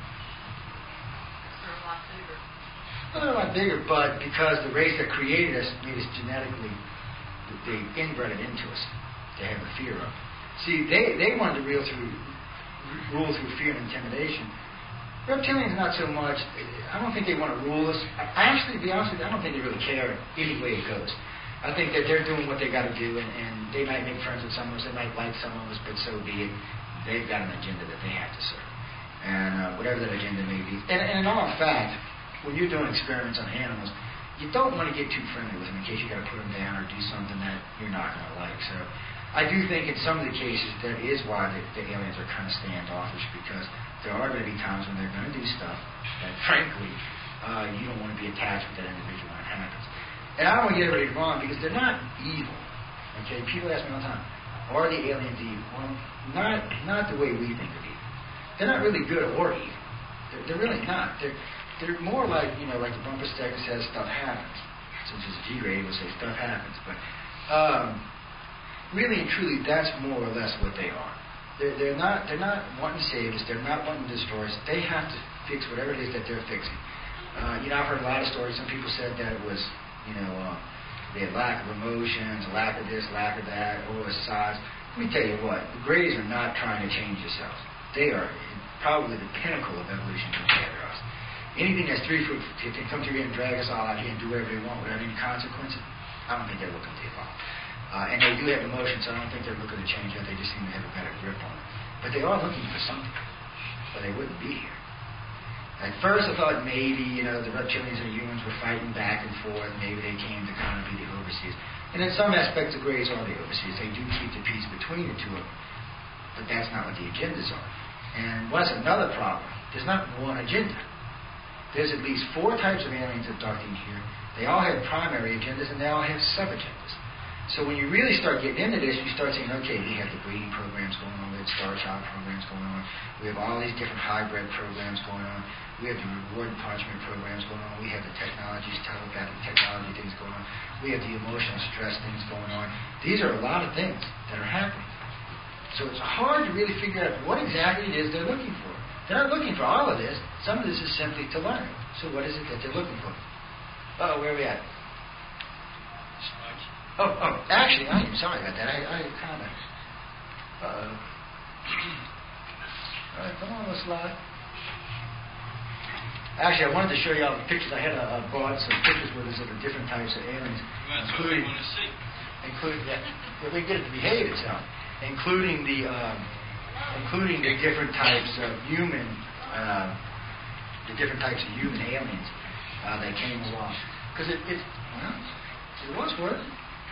They're a lot bigger. Well, they're a lot bigger, but because the race that created us made us genetically, they inbred it into us to have a fear of. See, they, they wanted to rule through, rule through fear and intimidation. Reptilians, not so much. I don't think they want to rule us. I actually, to be honest with you, I don't think they really care any way it goes. I think that they're doing what they got to do, and, and they might make friends with some of us, they might like some of us, but so be it. They've got an agenda that they have to serve. And uh, whatever that agenda may be. And, and in all fact, when you're doing experiments on animals, you don't want to get too friendly with them in case you got to put them down or do something that you're not going to like. So I do think in some of the cases that is why the, the aliens are kind of standoffish, because there are going to be times when they're going to do stuff that, frankly, uh, you don't want to be attached with that individual when it happens. And I don't want to get everybody wrong, because they're not evil. Okay, people ask me all the time, are the aliens evil? Well, not not the way we think of evil. They're not really good or evil. They're, they're really not. They're they're more like, you know, like the bumper sticker says, stuff happens. Since it's a G-rated, we'll say stuff happens. But um, really and truly, that's more or less what they are. They're, they're not they're not wanting to save us. They're not wanting to destroy us. They have to fix whatever it is that they're fixing. Uh, you know, I've heard a lot of stories. Some people said that it was, you know, uh, they had lack of emotions, lack of this, lack of that, or size. Let me tell you what, the Greys are not trying to change themselves. They are probably the pinnacle of evolution compared to us. Anything that's three foot, if they come through here and drag us all out here and do whatever they want without any consequences, I don't think they're looking to evolve. Uh, and they do have emotions, so I don't think they're looking to change that. They just seem to have a better grip on it. But they are looking for something, or they wouldn't be here. At first I thought maybe, you know, the reptilians and humans were fighting back and forth. Maybe they came to kind of be the overseers. And in some aspects, the Greys are the overseers. They do keep the peace between the two of them. but that's not what the agendas are. And what's another problem? There's not one agenda. There's at least four types of aliens abducting here. They all have primary agendas and they all have sub-agendas. So when you really start getting into this, you start saying, okay, we have the breeding programs going on, we have Star Child programs going on, we have all these different hybrid programs going on, we have the reward and punishment programs going on, we have the technologies, telepathic technology things going on, we have the emotional stress things going on. These are a lot of things that are happening. So it's hard to really figure out what exactly it is they're looking for. They're not looking for all of this. Some of this is simply to learn. So what is it that they're looking for? Oh, where are we at? Oh, oh, actually, I am sorry about that. I, I kind of... Uh-oh. All right, come on, let's slide. Actually, I wanted to show you all the pictures. I had uh, brought some pictures with us of the different types of aliens. That's including, what we want to see. Including, yeah, if we get it to behave itself. Including the, um, including the different types of human, uh, the different types of human aliens uh, that came along. Because it, it, well, it was working.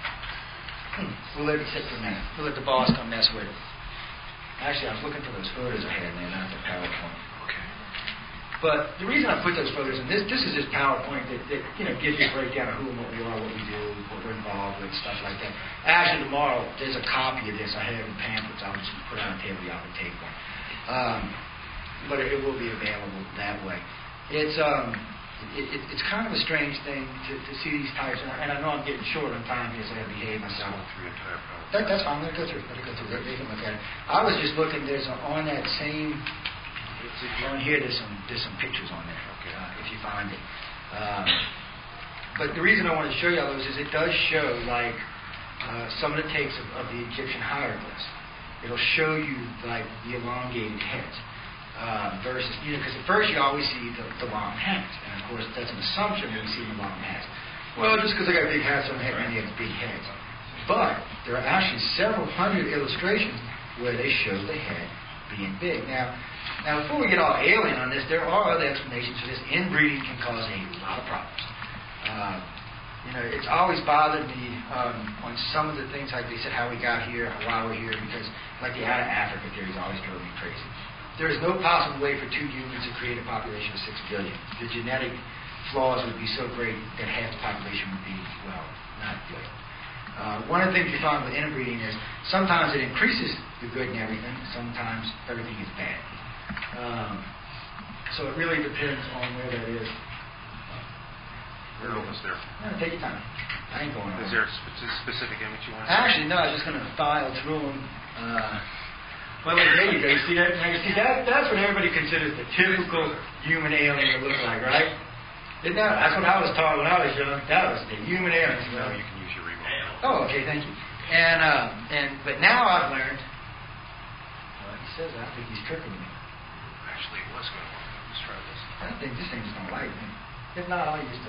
Hmm. We'll let it sit for a minute. We'll let the boss come mess with it. Actually, I was looking for those photos I had, and they're not the PowerPoint. Okay. But the reason I put those photos in this, this is this PowerPoint that, that you know gives you a breakdown of who and what we are, what we do, what we're involved with, stuff like that. Actually, tomorrow there's a copy of this I have in pamphlets. I'll just put it on the table. Y'all can take one. Um, but it, it will be available that way. It's um. It, it, it's kind of a strange thing to, to see these types, and I, and I know I'm getting short on time here, so I have to behave myself. That, that's fine. Let it go through. Let it go through. Let me look at it. I was just looking. There's a, on that same on here. There's some there's some pictures on there. Okay, uh, if you find it. Um, but the reason I wanted to show you all those is it does show like uh, some of the takes of, of the Egyptian hieroglyphs. It'll show you like the elongated heads. Uh, versus, you know, because at first you always see the, the long hats, and of course that's an assumption when you see the long hats. Well, just because they got big hats on their head, and they have big heads. But there are actually several hundred illustrations where they show the head being big. Now, now before we get all alien on this, there are other explanations for this. Inbreeding can cause a lot of problems. Uh, you know, it's always bothered me um, on some of the things, like they said, how we got here, why we're here, because like the out of Africa theories always drove me crazy. There is no possible way for two humans to create a population of six billion. The genetic flaws would be so great that half the population would be, well, not good. Uh, one of the things you find with interbreeding is sometimes it increases the good and everything, sometimes everything is bad. Um, so it really depends on where that is. We're almost there. No, take your time. I ain't going over. Is there a spe- specific image you want to see? Actually, no, I was just going to file through them. Uh, Well, there you go. You see that? Now, you see that? That's what everybody considers the typical human alien to look like, right? Isn't that? That's what I was taught when I was young. That was the human alien. No, you can use your remote. Oh, okay, thank you. And uh, and but now I've learned. Well, he says I think he's tricking me. Actually, it was going to work. Let's try this. I don't think this thing's gonna like me. If not, I'll use the.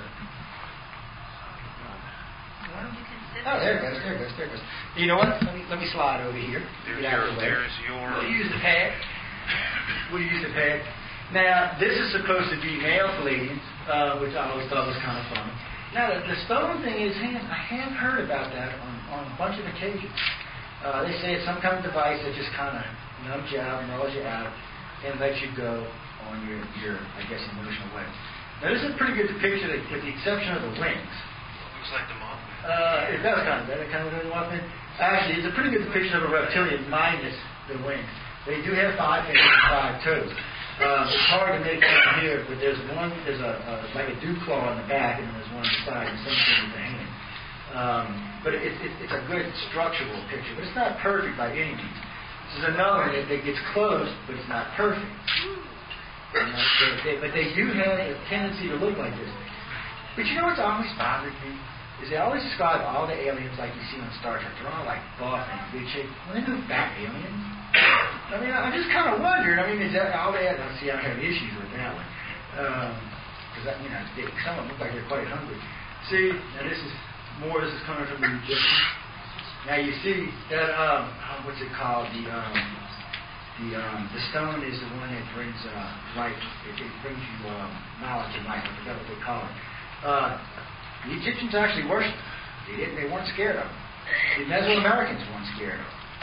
Oh, there it goes, there it goes, there it goes. You know what? Let me let me slide over here. There's Get out your, of the way. there's your... We'll use the pad. We'll use the pad. Now, this is supposed to be male Palladians, uh, which I always thought was kind of fun. Now, the, the stone thing is, I have heard about that on, on a bunch of occasions. Uh, they say it's some kind of device that just kind of numbs you out, mellows you out, and lets you go on your, your I guess, emotional way. Now, this is a pretty good depiction, with the exception of the wings. Looks like the Mothman. Uh, it does kind of that. It kind of does Mothman. Actually, it's a pretty good depiction of a reptilian minus the wings. They do have five fingers and five toes. Uh, it's hard to make out here, but there's one, there's a, a like a dew claw on the back, and then there's one on the side, and same thing with the hand. Um, but it, it, it's a good structural picture, but it's not perfect by any means. This is another one that, that gets close, but it's not perfect. You know, but, they, but they do have a tendency to look like this. But you know what's always bothered me? Is they always describe all the aliens like you see on Star Trek. They're all like buff and big shape. Well, they're no fat aliens. I mean, I'm just kind of wondering. I mean, is that all they have? I see I have issues with that one. Because, um, you know, they, some of them look like they're quite hungry. See, now this is more, this is coming from the Egyptians. Now you see that, um, what's it called? The, um, the, um, the stone is the one that brings uh, life. It, it brings you um, knowledge and life. I forgot what they call it. Uh, the Egyptians actually worshipped them. They didn't. They weren't scared of them. The Mesoamericans weren't scared of them.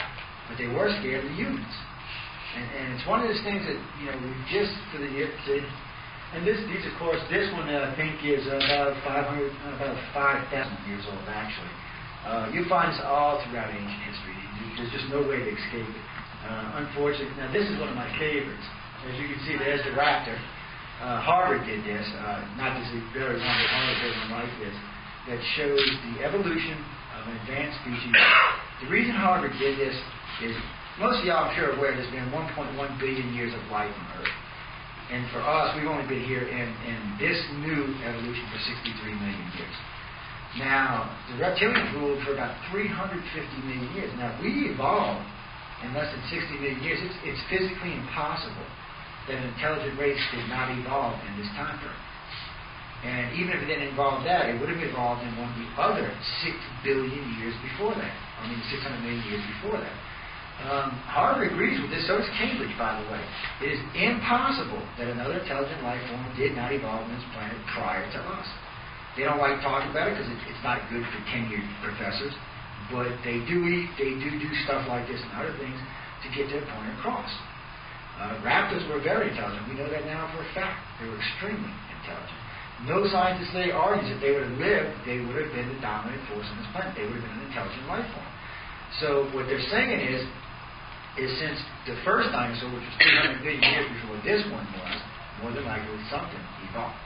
but they were scared of the humans. And, and it's one of those things that, you know, we just, for the year, and this, these, of course, this one uh, I think is about five hundred, about five thousand years old, actually. Uh, you find this all throughout ancient history. There's just no way to escape it. Uh, unfortunately, now this is one of my favorites. As you can see, there's the raptor. Uh, Harvard did this, uh, not this is very long, but Harvard did one like this, that shows the evolution of an advanced species. The reason Harvard did this is, most of y'all I'm sure are aware there's been one point one billion years of life on Earth. And for us, we've only been here in, in this new evolution for sixty-three million years. Now, the reptilians ruled for about three hundred fifty million years. Now, if we evolved in less than sixty million years, it's, it's physically impossible that an intelligent race did not evolve in this time frame. And even if it didn't evolve that, it would have evolved in one of the other six billion years before that. I mean, six hundred million years before that. Um, Harvard agrees with this, so does Cambridge, by the way. It is impossible that another intelligent life form did not evolve on this planet prior to us. They don't like talking about it because it, it's not good for tenured professors, but they do eat, they do do stuff like this and other things to get their point across. Uh, raptors were very intelligent. We know that now for a fact. They were extremely intelligent. No scientist today argues that they would have lived, they would have been the dominant force on this planet. They would have been an intelligent life form. So what they're saying is, is since the first dinosaur, which was three hundred million years before this one was, more than likely something evolved.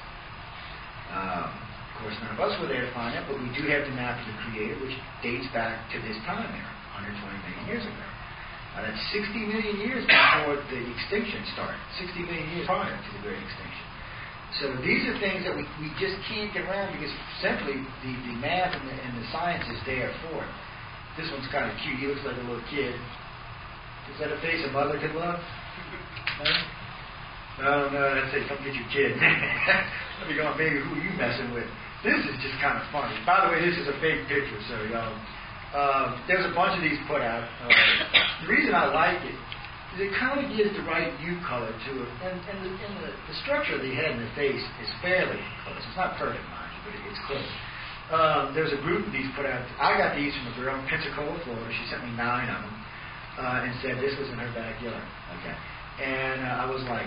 Um, of course, none of us were there to find that, but we do have the map of the Creator, which dates back to this time era, one hundred twenty million years ago. Uh, that's sixty million years before the extinction started, sixty million years prior to the Great Extinction. So these are things that we, we just can't get around because simply the, the math and the, and the science is there for it. This one's kind of cute. He looks like a little kid. Is that a face a mother could love? No? No, no, that's it. Come get your kid. Let me go on, baby, who are you messing with? This is just kind of funny. By the way, this is a fake picture, so y'all. Uh, there's a bunch of these put out. Uh, the reason I like it is it kind of gives the right hue color to it. And, and, the, and the, the structure of the head and the face is fairly close. It's not perfect, mind you, but it, it's close. Um, there's a group of these put out. I got these from a girl in Pensacola, Florida. She sent me nine of them. Uh, and said this was in her backyard. Okay. And uh, I was like,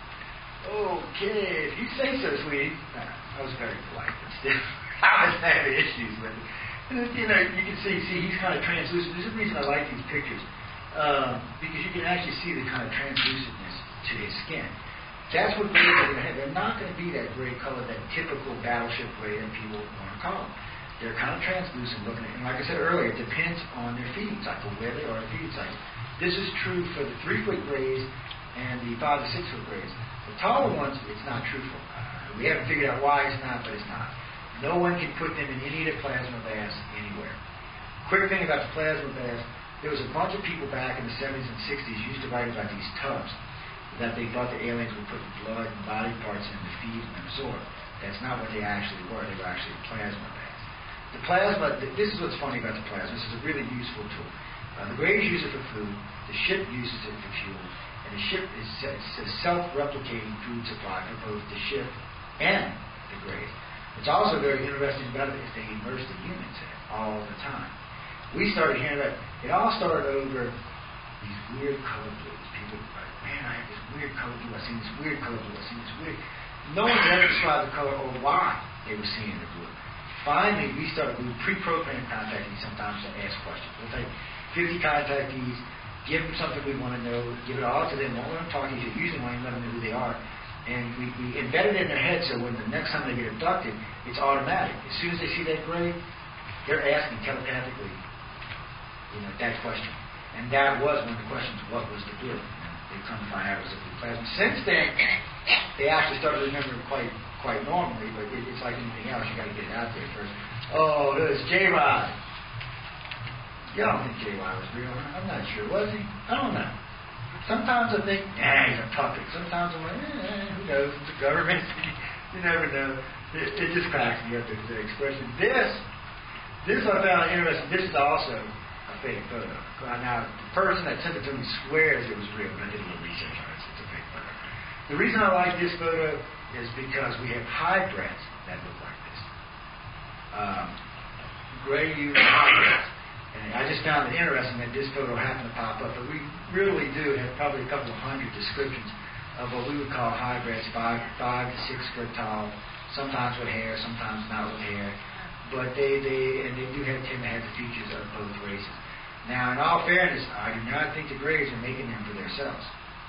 okay, if you say so, sweetie. Nah, I was very polite, but still, I was having issues with it. And, you know, you can see, see, he's kind of translucent. There's a reason I like these pictures. Um, because you can actually see the kind of translucentness to his skin. That's what grays are going to have. They're not going to be that gray color, that typical battleship gray that people want to call them. They're kind of translucent looking at, and like I said earlier, it depends on their feeding cycle, where they are in feeding cycle. This is true for the three-foot grays and the five to six-foot grays. The taller ones, it's not true for. Uh, we haven't figured out why it's not, but it's not. No one can put them in any of the plasma baths anywhere. Quick thing about the plasma baths, there was a bunch of people back in the seventies and sixties used to write about these tubs that they thought the aliens were putting blood and body parts in to feed and absorb. That's not what they actually were. They were actually plasma baths. The plasma, this is what's funny about the plasma. This is a really useful tool. Uh, the Greys use it for food. The ship uses it for fuel. And the ship is a self-replicating food supply for both the ship and the Greys. What's also very interesting about it is they immerse the humans in it all the time. We started hearing about it. It all started over these weird color blues. People were like, man, I have this weird color blue. I've seen this weird color blue. I've seen this weird. No one ever described the color or why they were seeing the blue. Finally, we started, we pre-programmed contactees sometimes to ask questions. We'll take fifty contactees, give them something we want to know, give it all to them, won't let them talk to you, usually won't even let them know who they are. And we, we embed it in their head so when the next time they get abducted, it's automatic. As soon as they see that gray, they're asking telepathically, you know, that question. And that was one of the questions, what was the blue? And they come to find out it was a blue plasma. Since then, they actually started remembering quite quite normally, but it, it's like anything else, you got to get it out there first. Oh, there's J-Rod. Y'all don't think J-Rod was real, huh? I'm not sure. Was he? I don't know. Sometimes I think, nah, he's a puppet. Sometimes I'm like, eh, who knows? It's a government. You never know. It, it just cracks me up, the, the expression. This, this I found interesting. This is also a fake photo. Now, the person that sent it to me swears it was real, but I did a little research on it. So it's a fake photo. The reason I like this photo is because we have hybrids that look like this. Um, gray human hybrids. And I just found it interesting that this photo happened to pop up, but we really do have probably a couple of hundred descriptions of what we would call hybrids, five, five to six foot tall, sometimes with hair, sometimes not with hair. But they, they and they do have tend to have the features of both races. Now, in all fairness, I do not think the Greys are making them for themselves.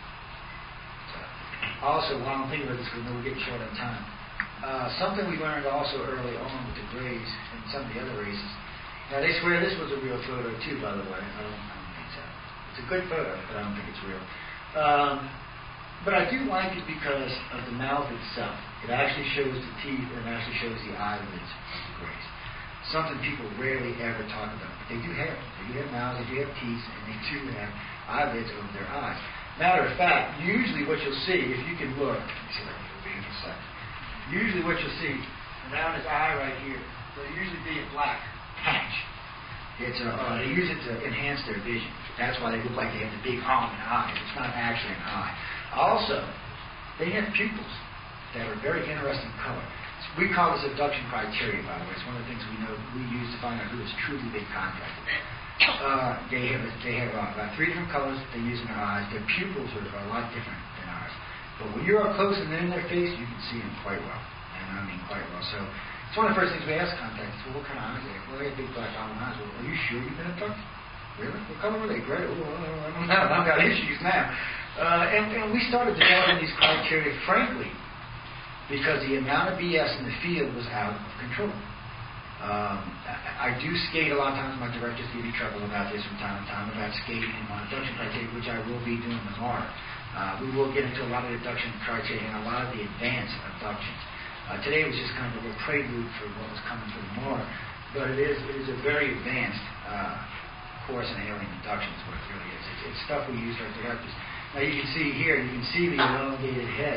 So, also, while I'm thinking about this, because we're getting short on time, uh, something we learned also early on with the Greys and some of the other races. Now, they swear this was a real photo, too, by the way. I don't, I don't think so. It's a good photo, but I don't think it's real. Um, but I do like it because of the mouth itself. It actually shows the teeth, and it actually shows the eyelids of the Greys. Something people rarely ever talk about. But they do have it. They do have mouths, they do have teeth, and they do have eyelids over their eyes. Matter of fact, usually what you'll see, if you can look, let me see if I can move in for a second. Usually what you'll see, around his eye right here, there'll usually be a black patch. It's a, uh, they use it to enhance their vision. That's why they look like they have the big almond eyes. It's not actually an eye. Also, they have pupils that are very interesting color. We call this abduction criteria, by the way. It's one of the things we know we use to find out who is truly big contacted. Uh, they have they have uh, about three different colors they use in their eyes. Their pupils are, are a lot different than ours. But when you're up close and in their face, you can see them quite well, and I mean quite well. So it's one of the first things we ask contacts. Well, what kind of eyes are they? Well, they have big black almond eyes. Well, are you sure you've been abducted? Really? What color were they? Gray? Oh, I don't know. I've got issues now. Uh, and, and we started developing these criteria, frankly, because the amount of B S in the field was out of control. Um, I, I do skate a lot of times. My directors give me trouble about this from time to time, about skating on abduction criteria, which I will be doing tomorrow. Uh, we will get into a lot of the abduction criteria and a lot of the advanced abductions. Uh, today was just kind of a little prelude for what was coming through tomorrow, but it is, it is a very advanced uh, course in alien abduction is what it really is. It's, it's stuff we use for our directors. Now you can see here, you can see the elongated head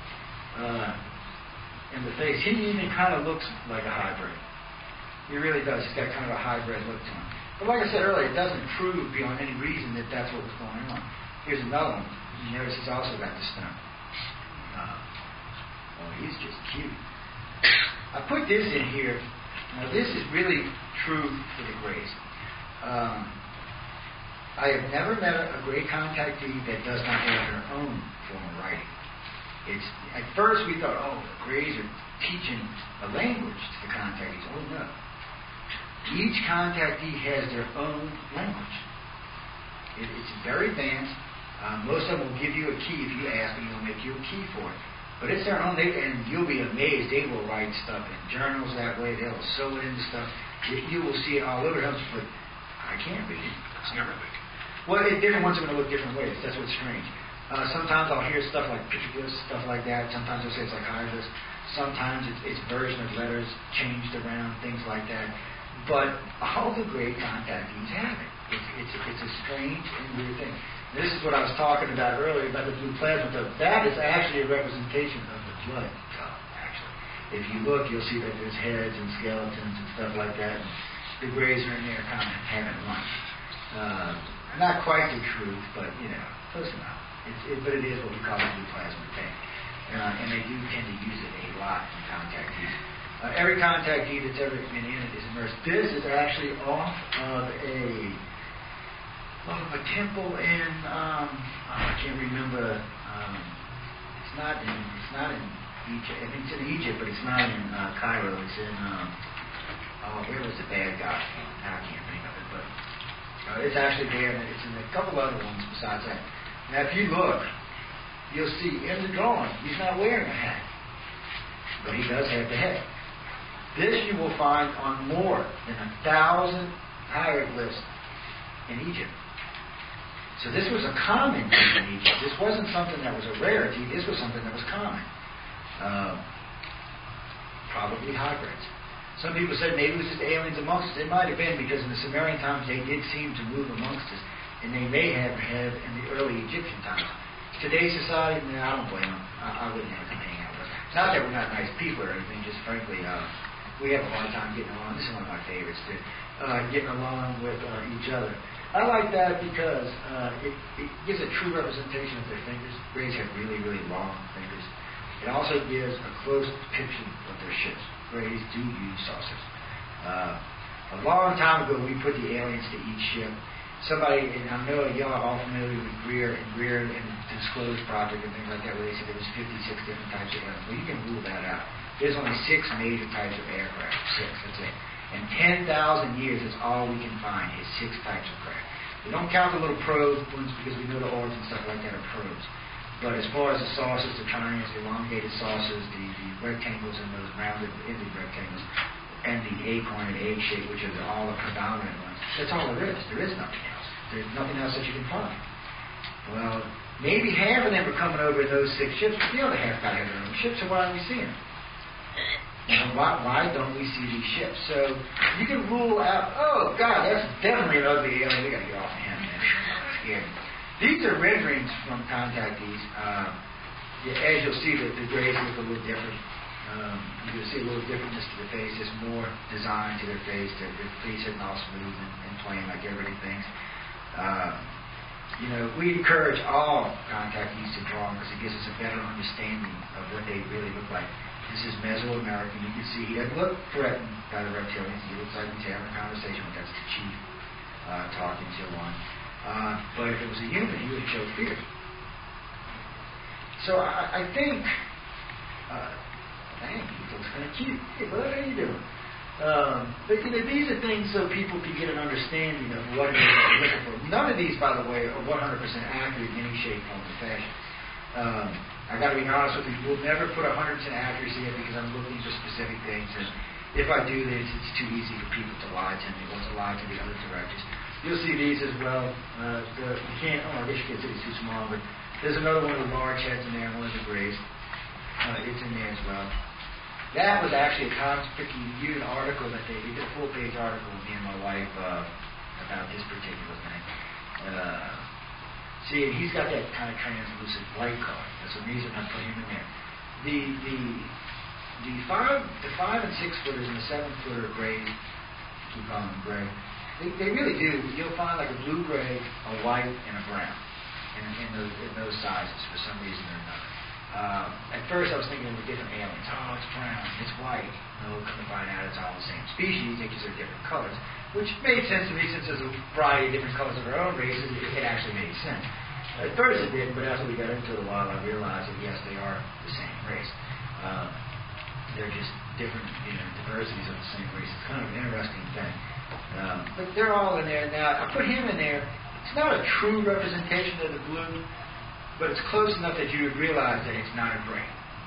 uh, in the face. He even kind of looks like a hybrid. He really does. He's got kind of a hybrid look to him. But like I said earlier, it doesn't prove beyond any reason that that's what was going on. Here's another one. You notice he's also got the stump. Uh, oh, he's just cute. I put this in here. Now this is really true for the Greys. Um, I have never met a, a Grey contactee that does not have her own form of writing. It's, at first we thought, oh, the Greys are teaching a language to the contactees. Oh, no. Each contactee has their own language. It, it's very advanced. Um, most of them will give you a key if you ask them. They'll make you a key for it. But it's their own, they, and you'll be amazed. They will write stuff in journals that way. They'll sew it into stuff. You will see it all over them, but I can't read it. It's Arabic. Well, it, different ones are going to look different ways. That's what's strange. Uh, sometimes I'll hear stuff like pictures, stuff like that. Sometimes they'll say it's like hieroglyphs. Sometimes it's, it's version of letters changed around, things like that. But all the Grey contactees have it. It's, it's, it's a strange and weird thing. This is what I was talking about earlier about the blue plasma dove. That is actually a representation of the blood dove, actually. If you look, you'll see that there's heads and skeletons and stuff like that. And the Greys are in there kind of having lunch. Uh, not quite the truth, but, you know, close enough. It's, it, but it is what we call the blue plasma tank. Uh, and they do tend to use it a lot in contactees. Uh, every contactee that's ever been in it is immersed. This is actually off of a off of a temple in um, oh, I can't remember. Um, it's not in it's not in Egypt. I think it's in Egypt, but it's not in uh, Cairo. It's in um, oh, where was the bad guy? I can't think of it, but uh, it's actually there, and it's in a couple other ones besides that. Now, if you look, you'll see in the drawing he's not wearing a hat, but he does have the head. This you will find on more than a thousand hieroglyphs in Egypt. So this was a common thing in Egypt. This wasn't something that was a rarity. This was something that was common. Uh, probably hybrids. Some people said maybe it was just aliens amongst us. It might have been because in the Sumerian times they did seem to move amongst us, and they may have had in the early Egyptian times. Today's society, no, I don't blame them. I, I wouldn't have them hang out with them. Not that we're not nice people or anything, just frankly, uh, we have a hard time getting along. This is one of my favorites, too. Uh, getting along with uh, each other. I like that because uh, it, it gives a true representation of their fingers. Greys have really, really long fingers. It also gives a close depiction of their ships. Greys do use saucers. Uh, A long time ago, we put the aliens to each ship. Somebody, and I know y'all are all familiar with Greer and Greer and the Disclosed Project and things like that, where they said there was fifty-six different types of aliens. Well, you can rule that out. There's only six major types of aircraft. Six, that's it. In ten thousand years, that's all we can find is six types of craft. We don't count the little probe ones because we know the orbs and stuff like that are probes. But as far as the saucers, the triangles, the elongated saucers, the, the rectangles and those rounded ended rectangles, and the acorn and egg shape, which are the, all the predominant ones, that's all there is. There is nothing else. There's nothing else that you can find. Well, maybe half of them are coming over in those six ships, but the other half got to have their own ships, so why aren't we seeing them? And why, why don't we see these ships? So you can rule out, oh, God, that's definitely an ugly alien. We got to get off him, man. I'm scared. These are renderings from contactees. Um, yeah, as you'll see, the, the grays look a little different. Um, you'll see a little differentness to the face. There's more design to their face. Their, their face isn't all smooth and, and plain like everybody thinks. Um, you know, we encourage all contactees to draw them because it gives us a better understanding of what they really look like. This is Mesoamerican. You can see he doesn't look threatened by the reptilians. He looks like he's having a conversation with that's the chief uh, talking to one. Uh, but if it was a human, he would show fear. So I, I think, uh, dang, he looks kind of cute. Hey, bud, how you doing? Um, but you know, these are things so people can get an understanding of what it is that they're looking for. None of these, by the way, are one hundred percent accurate in any shape, form, or fashion. Um, I got to be honest with you. We'll never put one hundred percent accuracy in because I'm looking for specific things, and if I do this, it's too easy for people to lie to me or to lie to the other directors. You'll see these as well. Uh, the, you can't, oh, I guess you can't see it's too small, but there's another one of the large heads in there, one of the grays. Uh, it's in there as well. That was actually a Conspic Review article that they did, a full-page article with me and my wife uh, about this particular thing. Uh, see, he's got that kind of translucent white color. That's the reason I put him in there. The the the five the five and six footers and the seven footer grays, keep calling them gray. They, they really do. You'll find like a blue gray, a white, and a brown in, in, those, in those sizes for some reason or another. Uh, at first I was thinking of different aliens. Oh, it's brown, it's white. No, come to find out it's all the same species, they just are different colors, which made sense to me since there's a variety of different colors of our own races. It, it actually made sense. At first it didn't, but after we got into it a while, I realized that yes, they are the same race. Uh, they're just different, you know, diversities of the same race. It's kind of an interesting thing. Um, but they're all in there. Now, I put him in there. It's not a true representation of the blue, but it's close enough that you would realize that it's not a gray.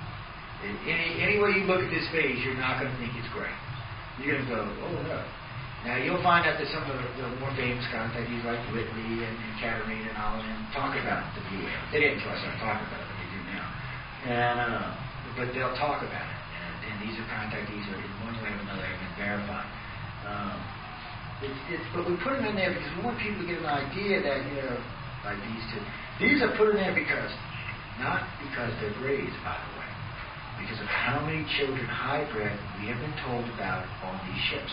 Any, any way you look at this face, you're not going to think it's gray. You're going to go, oh, no. Now, you'll find out that some of the, the more famous contactees like Whitley and, and Katerina and all of them talk about the blue aliens. They didn't until I started talking about it, but they do now. And, uh, but they'll talk about it. And, and these are contactees that in one way or another have been verified. Um, It's, it's, but we put them in there because we want people to get an idea that, you know, like these two. These are put in there because, not because they're grays, by the way, because of how many children hybrid we have been told about on these ships.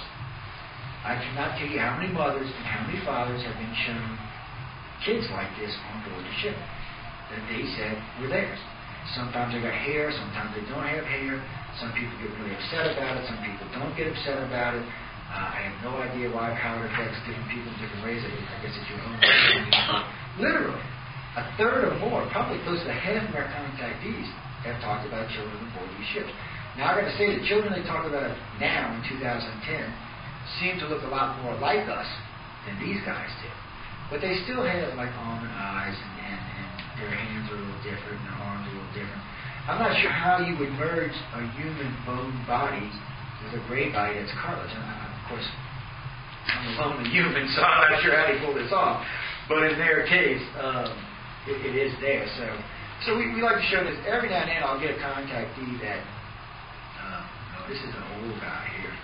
I cannot tell you how many mothers and how many fathers have been shown kids like this on board the ship that they said were theirs. Sometimes they got hair, sometimes they don't have hair. Some people get really upset about it, some people don't get upset about it. Uh, I have no idea why, how it affects different people in different ways. I guess it's your own. Literally, a third or more, probably close to half of our contactees have talked about children on board these ships. Now, I got to say, the children they talk about now in two thousand ten seem to look a lot more like us than these guys did. But they still have like almond eyes, and, and, and their hands are a little different, and their arms are a little different. I'm not sure how you would merge a human bone body with a gray body that's colorless. And I, of course, I'm a lonely human, so I'm not sure how they pull this off. But in their case, um, it, it is there. So, so we, we like to show this. Every now and then, I'll get a contactee that, uh, oh, this is an old guy here.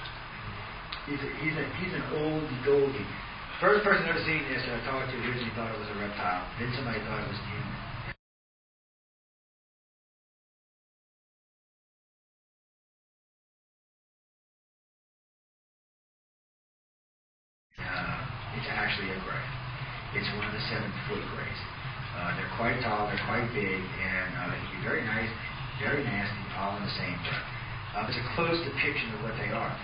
He's a, he's a, he's an oldie goldie. First person I've ever seen this that I talked to originally thought it was a reptile. Then somebody thought it was a human. Uh, it's actually a gray. It's one of the seven-foot grays. Uh, they're quite tall, they're quite big, and uh, they can be very nice, very nasty, all in the same breath. Uh, it's a close depiction of what they are.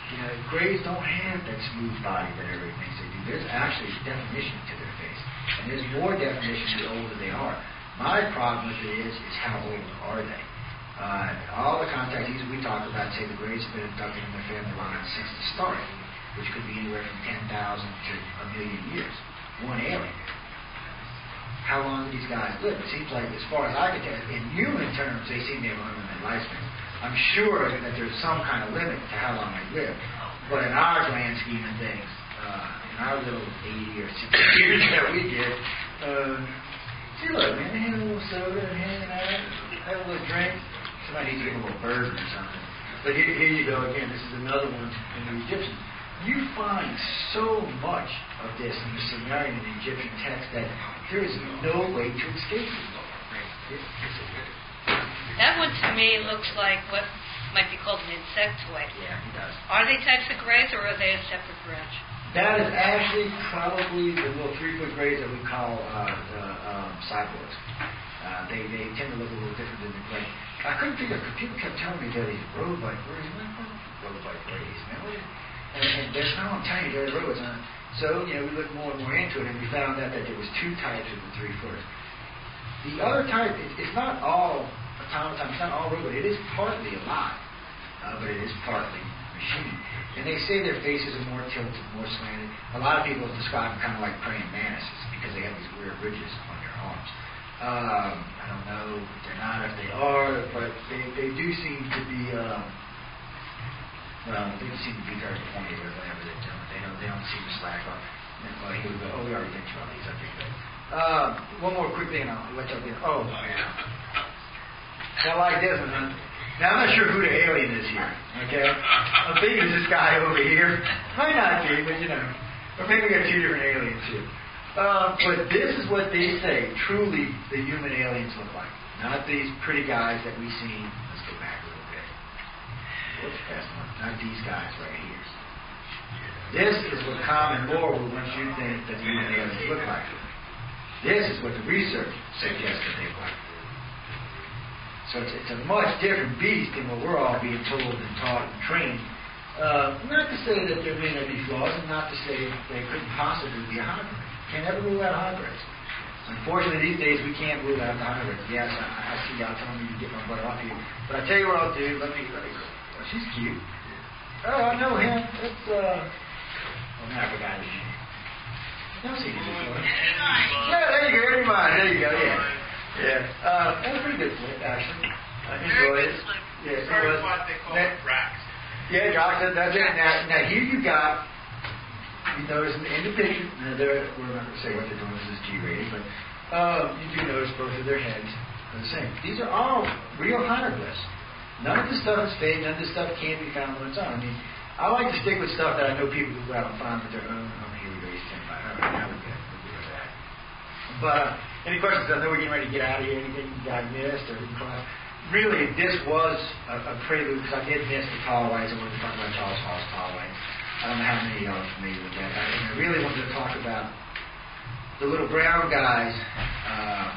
You know, Greys don't have that smooth body that everybody thinks they do. There's actually definition to their face. And there's more definition the older they are. My problem with it is, is how old are they? Uh, all the contactees we talk about say the Greys have been abducted in their family line since the start, which could be anywhere from ten thousand to a million years. One alien. How long do these guys live? It seems like, as far as I can tell, in human terms, they seem to have unlimited lifespan. I'm sure that there's some kind of limit to how long they live. But in our grand scheme of things, uh, in our little eighty or sixty years that we get, uh, see, look, man, they have a little soda and hanging out, have a little drink. Somebody needs to give them a little burger or something. But here, here you go again. This is another one in the Egyptians. You find so much of this in the Sumerian and Egyptian text that there is no way to escape it. It, it's a, That one to me looks like what might be called an insectoid. yeah, it does. Are they types of Greys or are they a separate branch? That is actually probably the little three-foot Greys that we call uh, uh, um, cyborgs. Uh, they they tend to look a little different than the Grey. I couldn't figure. People kept telling me that these road-bike Greys. Road-bike Greys, man. What is, and, and there's no, I'm telling you, there's roads on. So you know, we looked more and more into it, and we found out that there was two types of the three-footers. The other type, it, it's not all automaton, it's not all robot. It is partly alive, uh, but it is partly machine. And they say their faces are more tilted, more slanted. A lot of people describe them kind of like praying mantises because they have these weird ridges on their arms. Um, I don't know if they're not, if they are, but they, they do seem to be, um, well, they seem to be very pointed or whatever they're doing. They don't, they don't seem to slack off. Oh, here we go. Oh, we already been through all these. Okay, good. Uh, one more quick thing, and I'll let y'all get. Oh, I like this one, huh? Now, I'm not sure who the alien is here, okay? I'm thinking it's this guy over here. Might not be, but you know. Or maybe we got two different aliens here. Uh, but this is what they say truly the human aliens look like. Not these pretty guys that we've seen. Let's go back a little bit. What's fast enough? Not these guys right here. This is what common lore will want you to think that the human aliens look like. This is what the research suggests that they look like. So it's, it's a much different beast than what we're all being told and taught and trained. Uh, not to say that there may not be flaws, and not to say they couldn't possibly be a hybrid. Can't ever rule out hybrids. Unfortunately, these days we can't rule out the hybrids. Yes, I, I see y'all telling me to get my butt off here. But I tell you what I'll do. Let me, let me go. Oh, she's cute. Oh, I know him. It's, uh... Oh, now I forgot his name. Don't see him before. Yeah, there you go. Eddie Mine. There you go, yeah. Yeah, uh, that was a pretty good flip, actually. I enjoyed it. Yeah, it was. What they call that, racks. Yeah, Josh, that, that's it. Now, now, here you got, you notice in the, in the picture, now they're, we're not going to say what they're doing, this is G-rated, but uh, you do notice both of their heads are the same. These are all real hieroglyphs. None of this stuff is fake, none of this stuff can't be found on its own. I mean, I like to stick with stuff that I know people will go out and find with their own. Oh, here we go, he's ten by. All right, now we're good. We're good with that. But, uh, any questions? I know we're getting ready to get out of here. Anything you got missed or didn't cross? Really, this was a, a prelude because I did miss the Tallways. I wanted to talk about Charles Hall's Tallways. I don't know how many of y'all are familiar with that. I, I really wanted to talk about the little brown guys. Uh,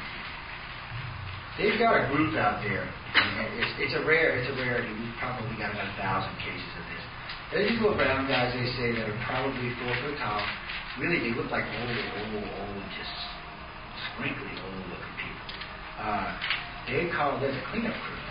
they've got a group out there. It's, it's a rare, it's a rarity. We've probably got about a thousand cases of this. There's these little brown guys, they say, that are probably four foot tall. Really, they look like old, old, old, just wrinkly, old-looking people. Uh, they call this a cleanup crew.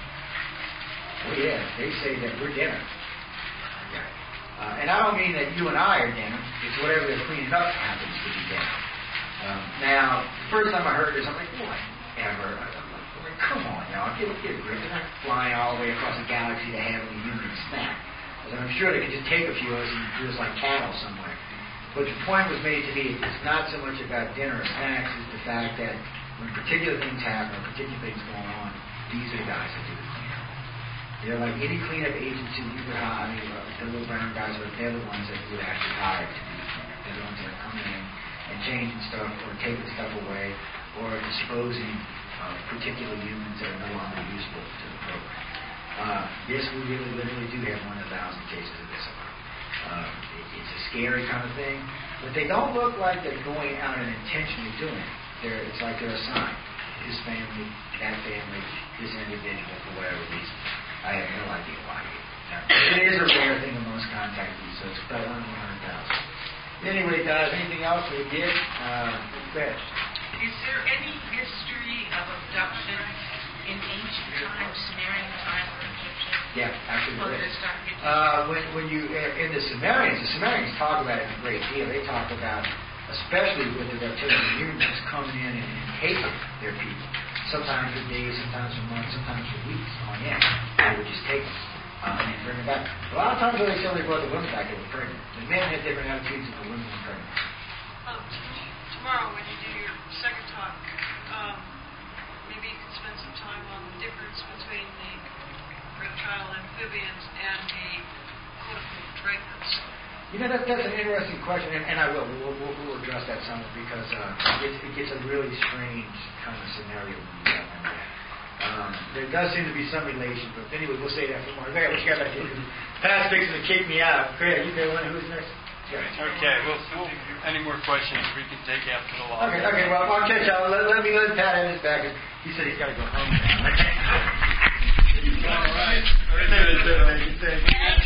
Oh yeah, they say that we're dinner. Okay. Uh, and I don't mean that you and I are dinner. It's whatever they're cleaning up happens to be dinner. Um, now, the first time I heard this, I'm like, whatever. I'm like, well, come on, y'all, get, get a grip. They're not flying all the way across the galaxy to have a human snack. Because I'm sure they could just take a few of us and do us like cattle somewhere. But the point was made to me, it's not so much about dinner or snacks, it's the fact that when particular things happen or particular things going on, these are the guys that do the cleanup. They're like any cleanup agency you could hire. I mean, uh, the little brown guys, are they're the ones that you would actually hire to do the cleanup. They're the ones that are coming in and changing stuff or taking stuff away or disposing of particular humans that are no longer useful to the program. Uh, this, we really literally do have one in a thousand cases of this about. Um, it, it's a scary kind of thing, but they don't look like they're going out and intentionally doing it. They're, it's like they're assigned. This family, that family, this individual for whatever reason. I have no idea why. Now, it is a rare thing amongst contact so it's about under one hundred thousand. Anyway, guys, anything else we did? Uh, best. Is there any history of abduction in ancient times, Sumerian times, or Egyptian? Yeah, actually Well, there there's is. starting to be- Uh, when, when you, in the Sumerians, the Sumerians talk about it a great deal. They talk about, especially with the reptilian humans coming in and, and taking their people. Sometimes for days, sometimes for months, sometimes for weeks on end. They would just take them uh, and bring them back. A lot of times when they still they brought the women back, they were pregnant. The men had different attitudes than the women were pregnant. Um, tomorrow, when you do your second talk, um, maybe you can spend some time on the difference between the reptile amphibians and the quote-unquote dragons. You know, that, that's an interesting question, and, and I will. We'll, we'll, we'll address that some because uh, it, it gets a really strange kind of scenario when you get into that. Um, there does seem to be some relation, but anyway, we'll say that for more. Okay, what you got back here? Pat's fixing to kick me out. Craig, you got one? Who's next? Yeah. Okay, well, we'll, any more questions we can take after the law. Okay, okay, well, I'll catch y'all. Let, let me let Pat have his back. He said he's got to go home now. All right. Very good. Thank you, thank you.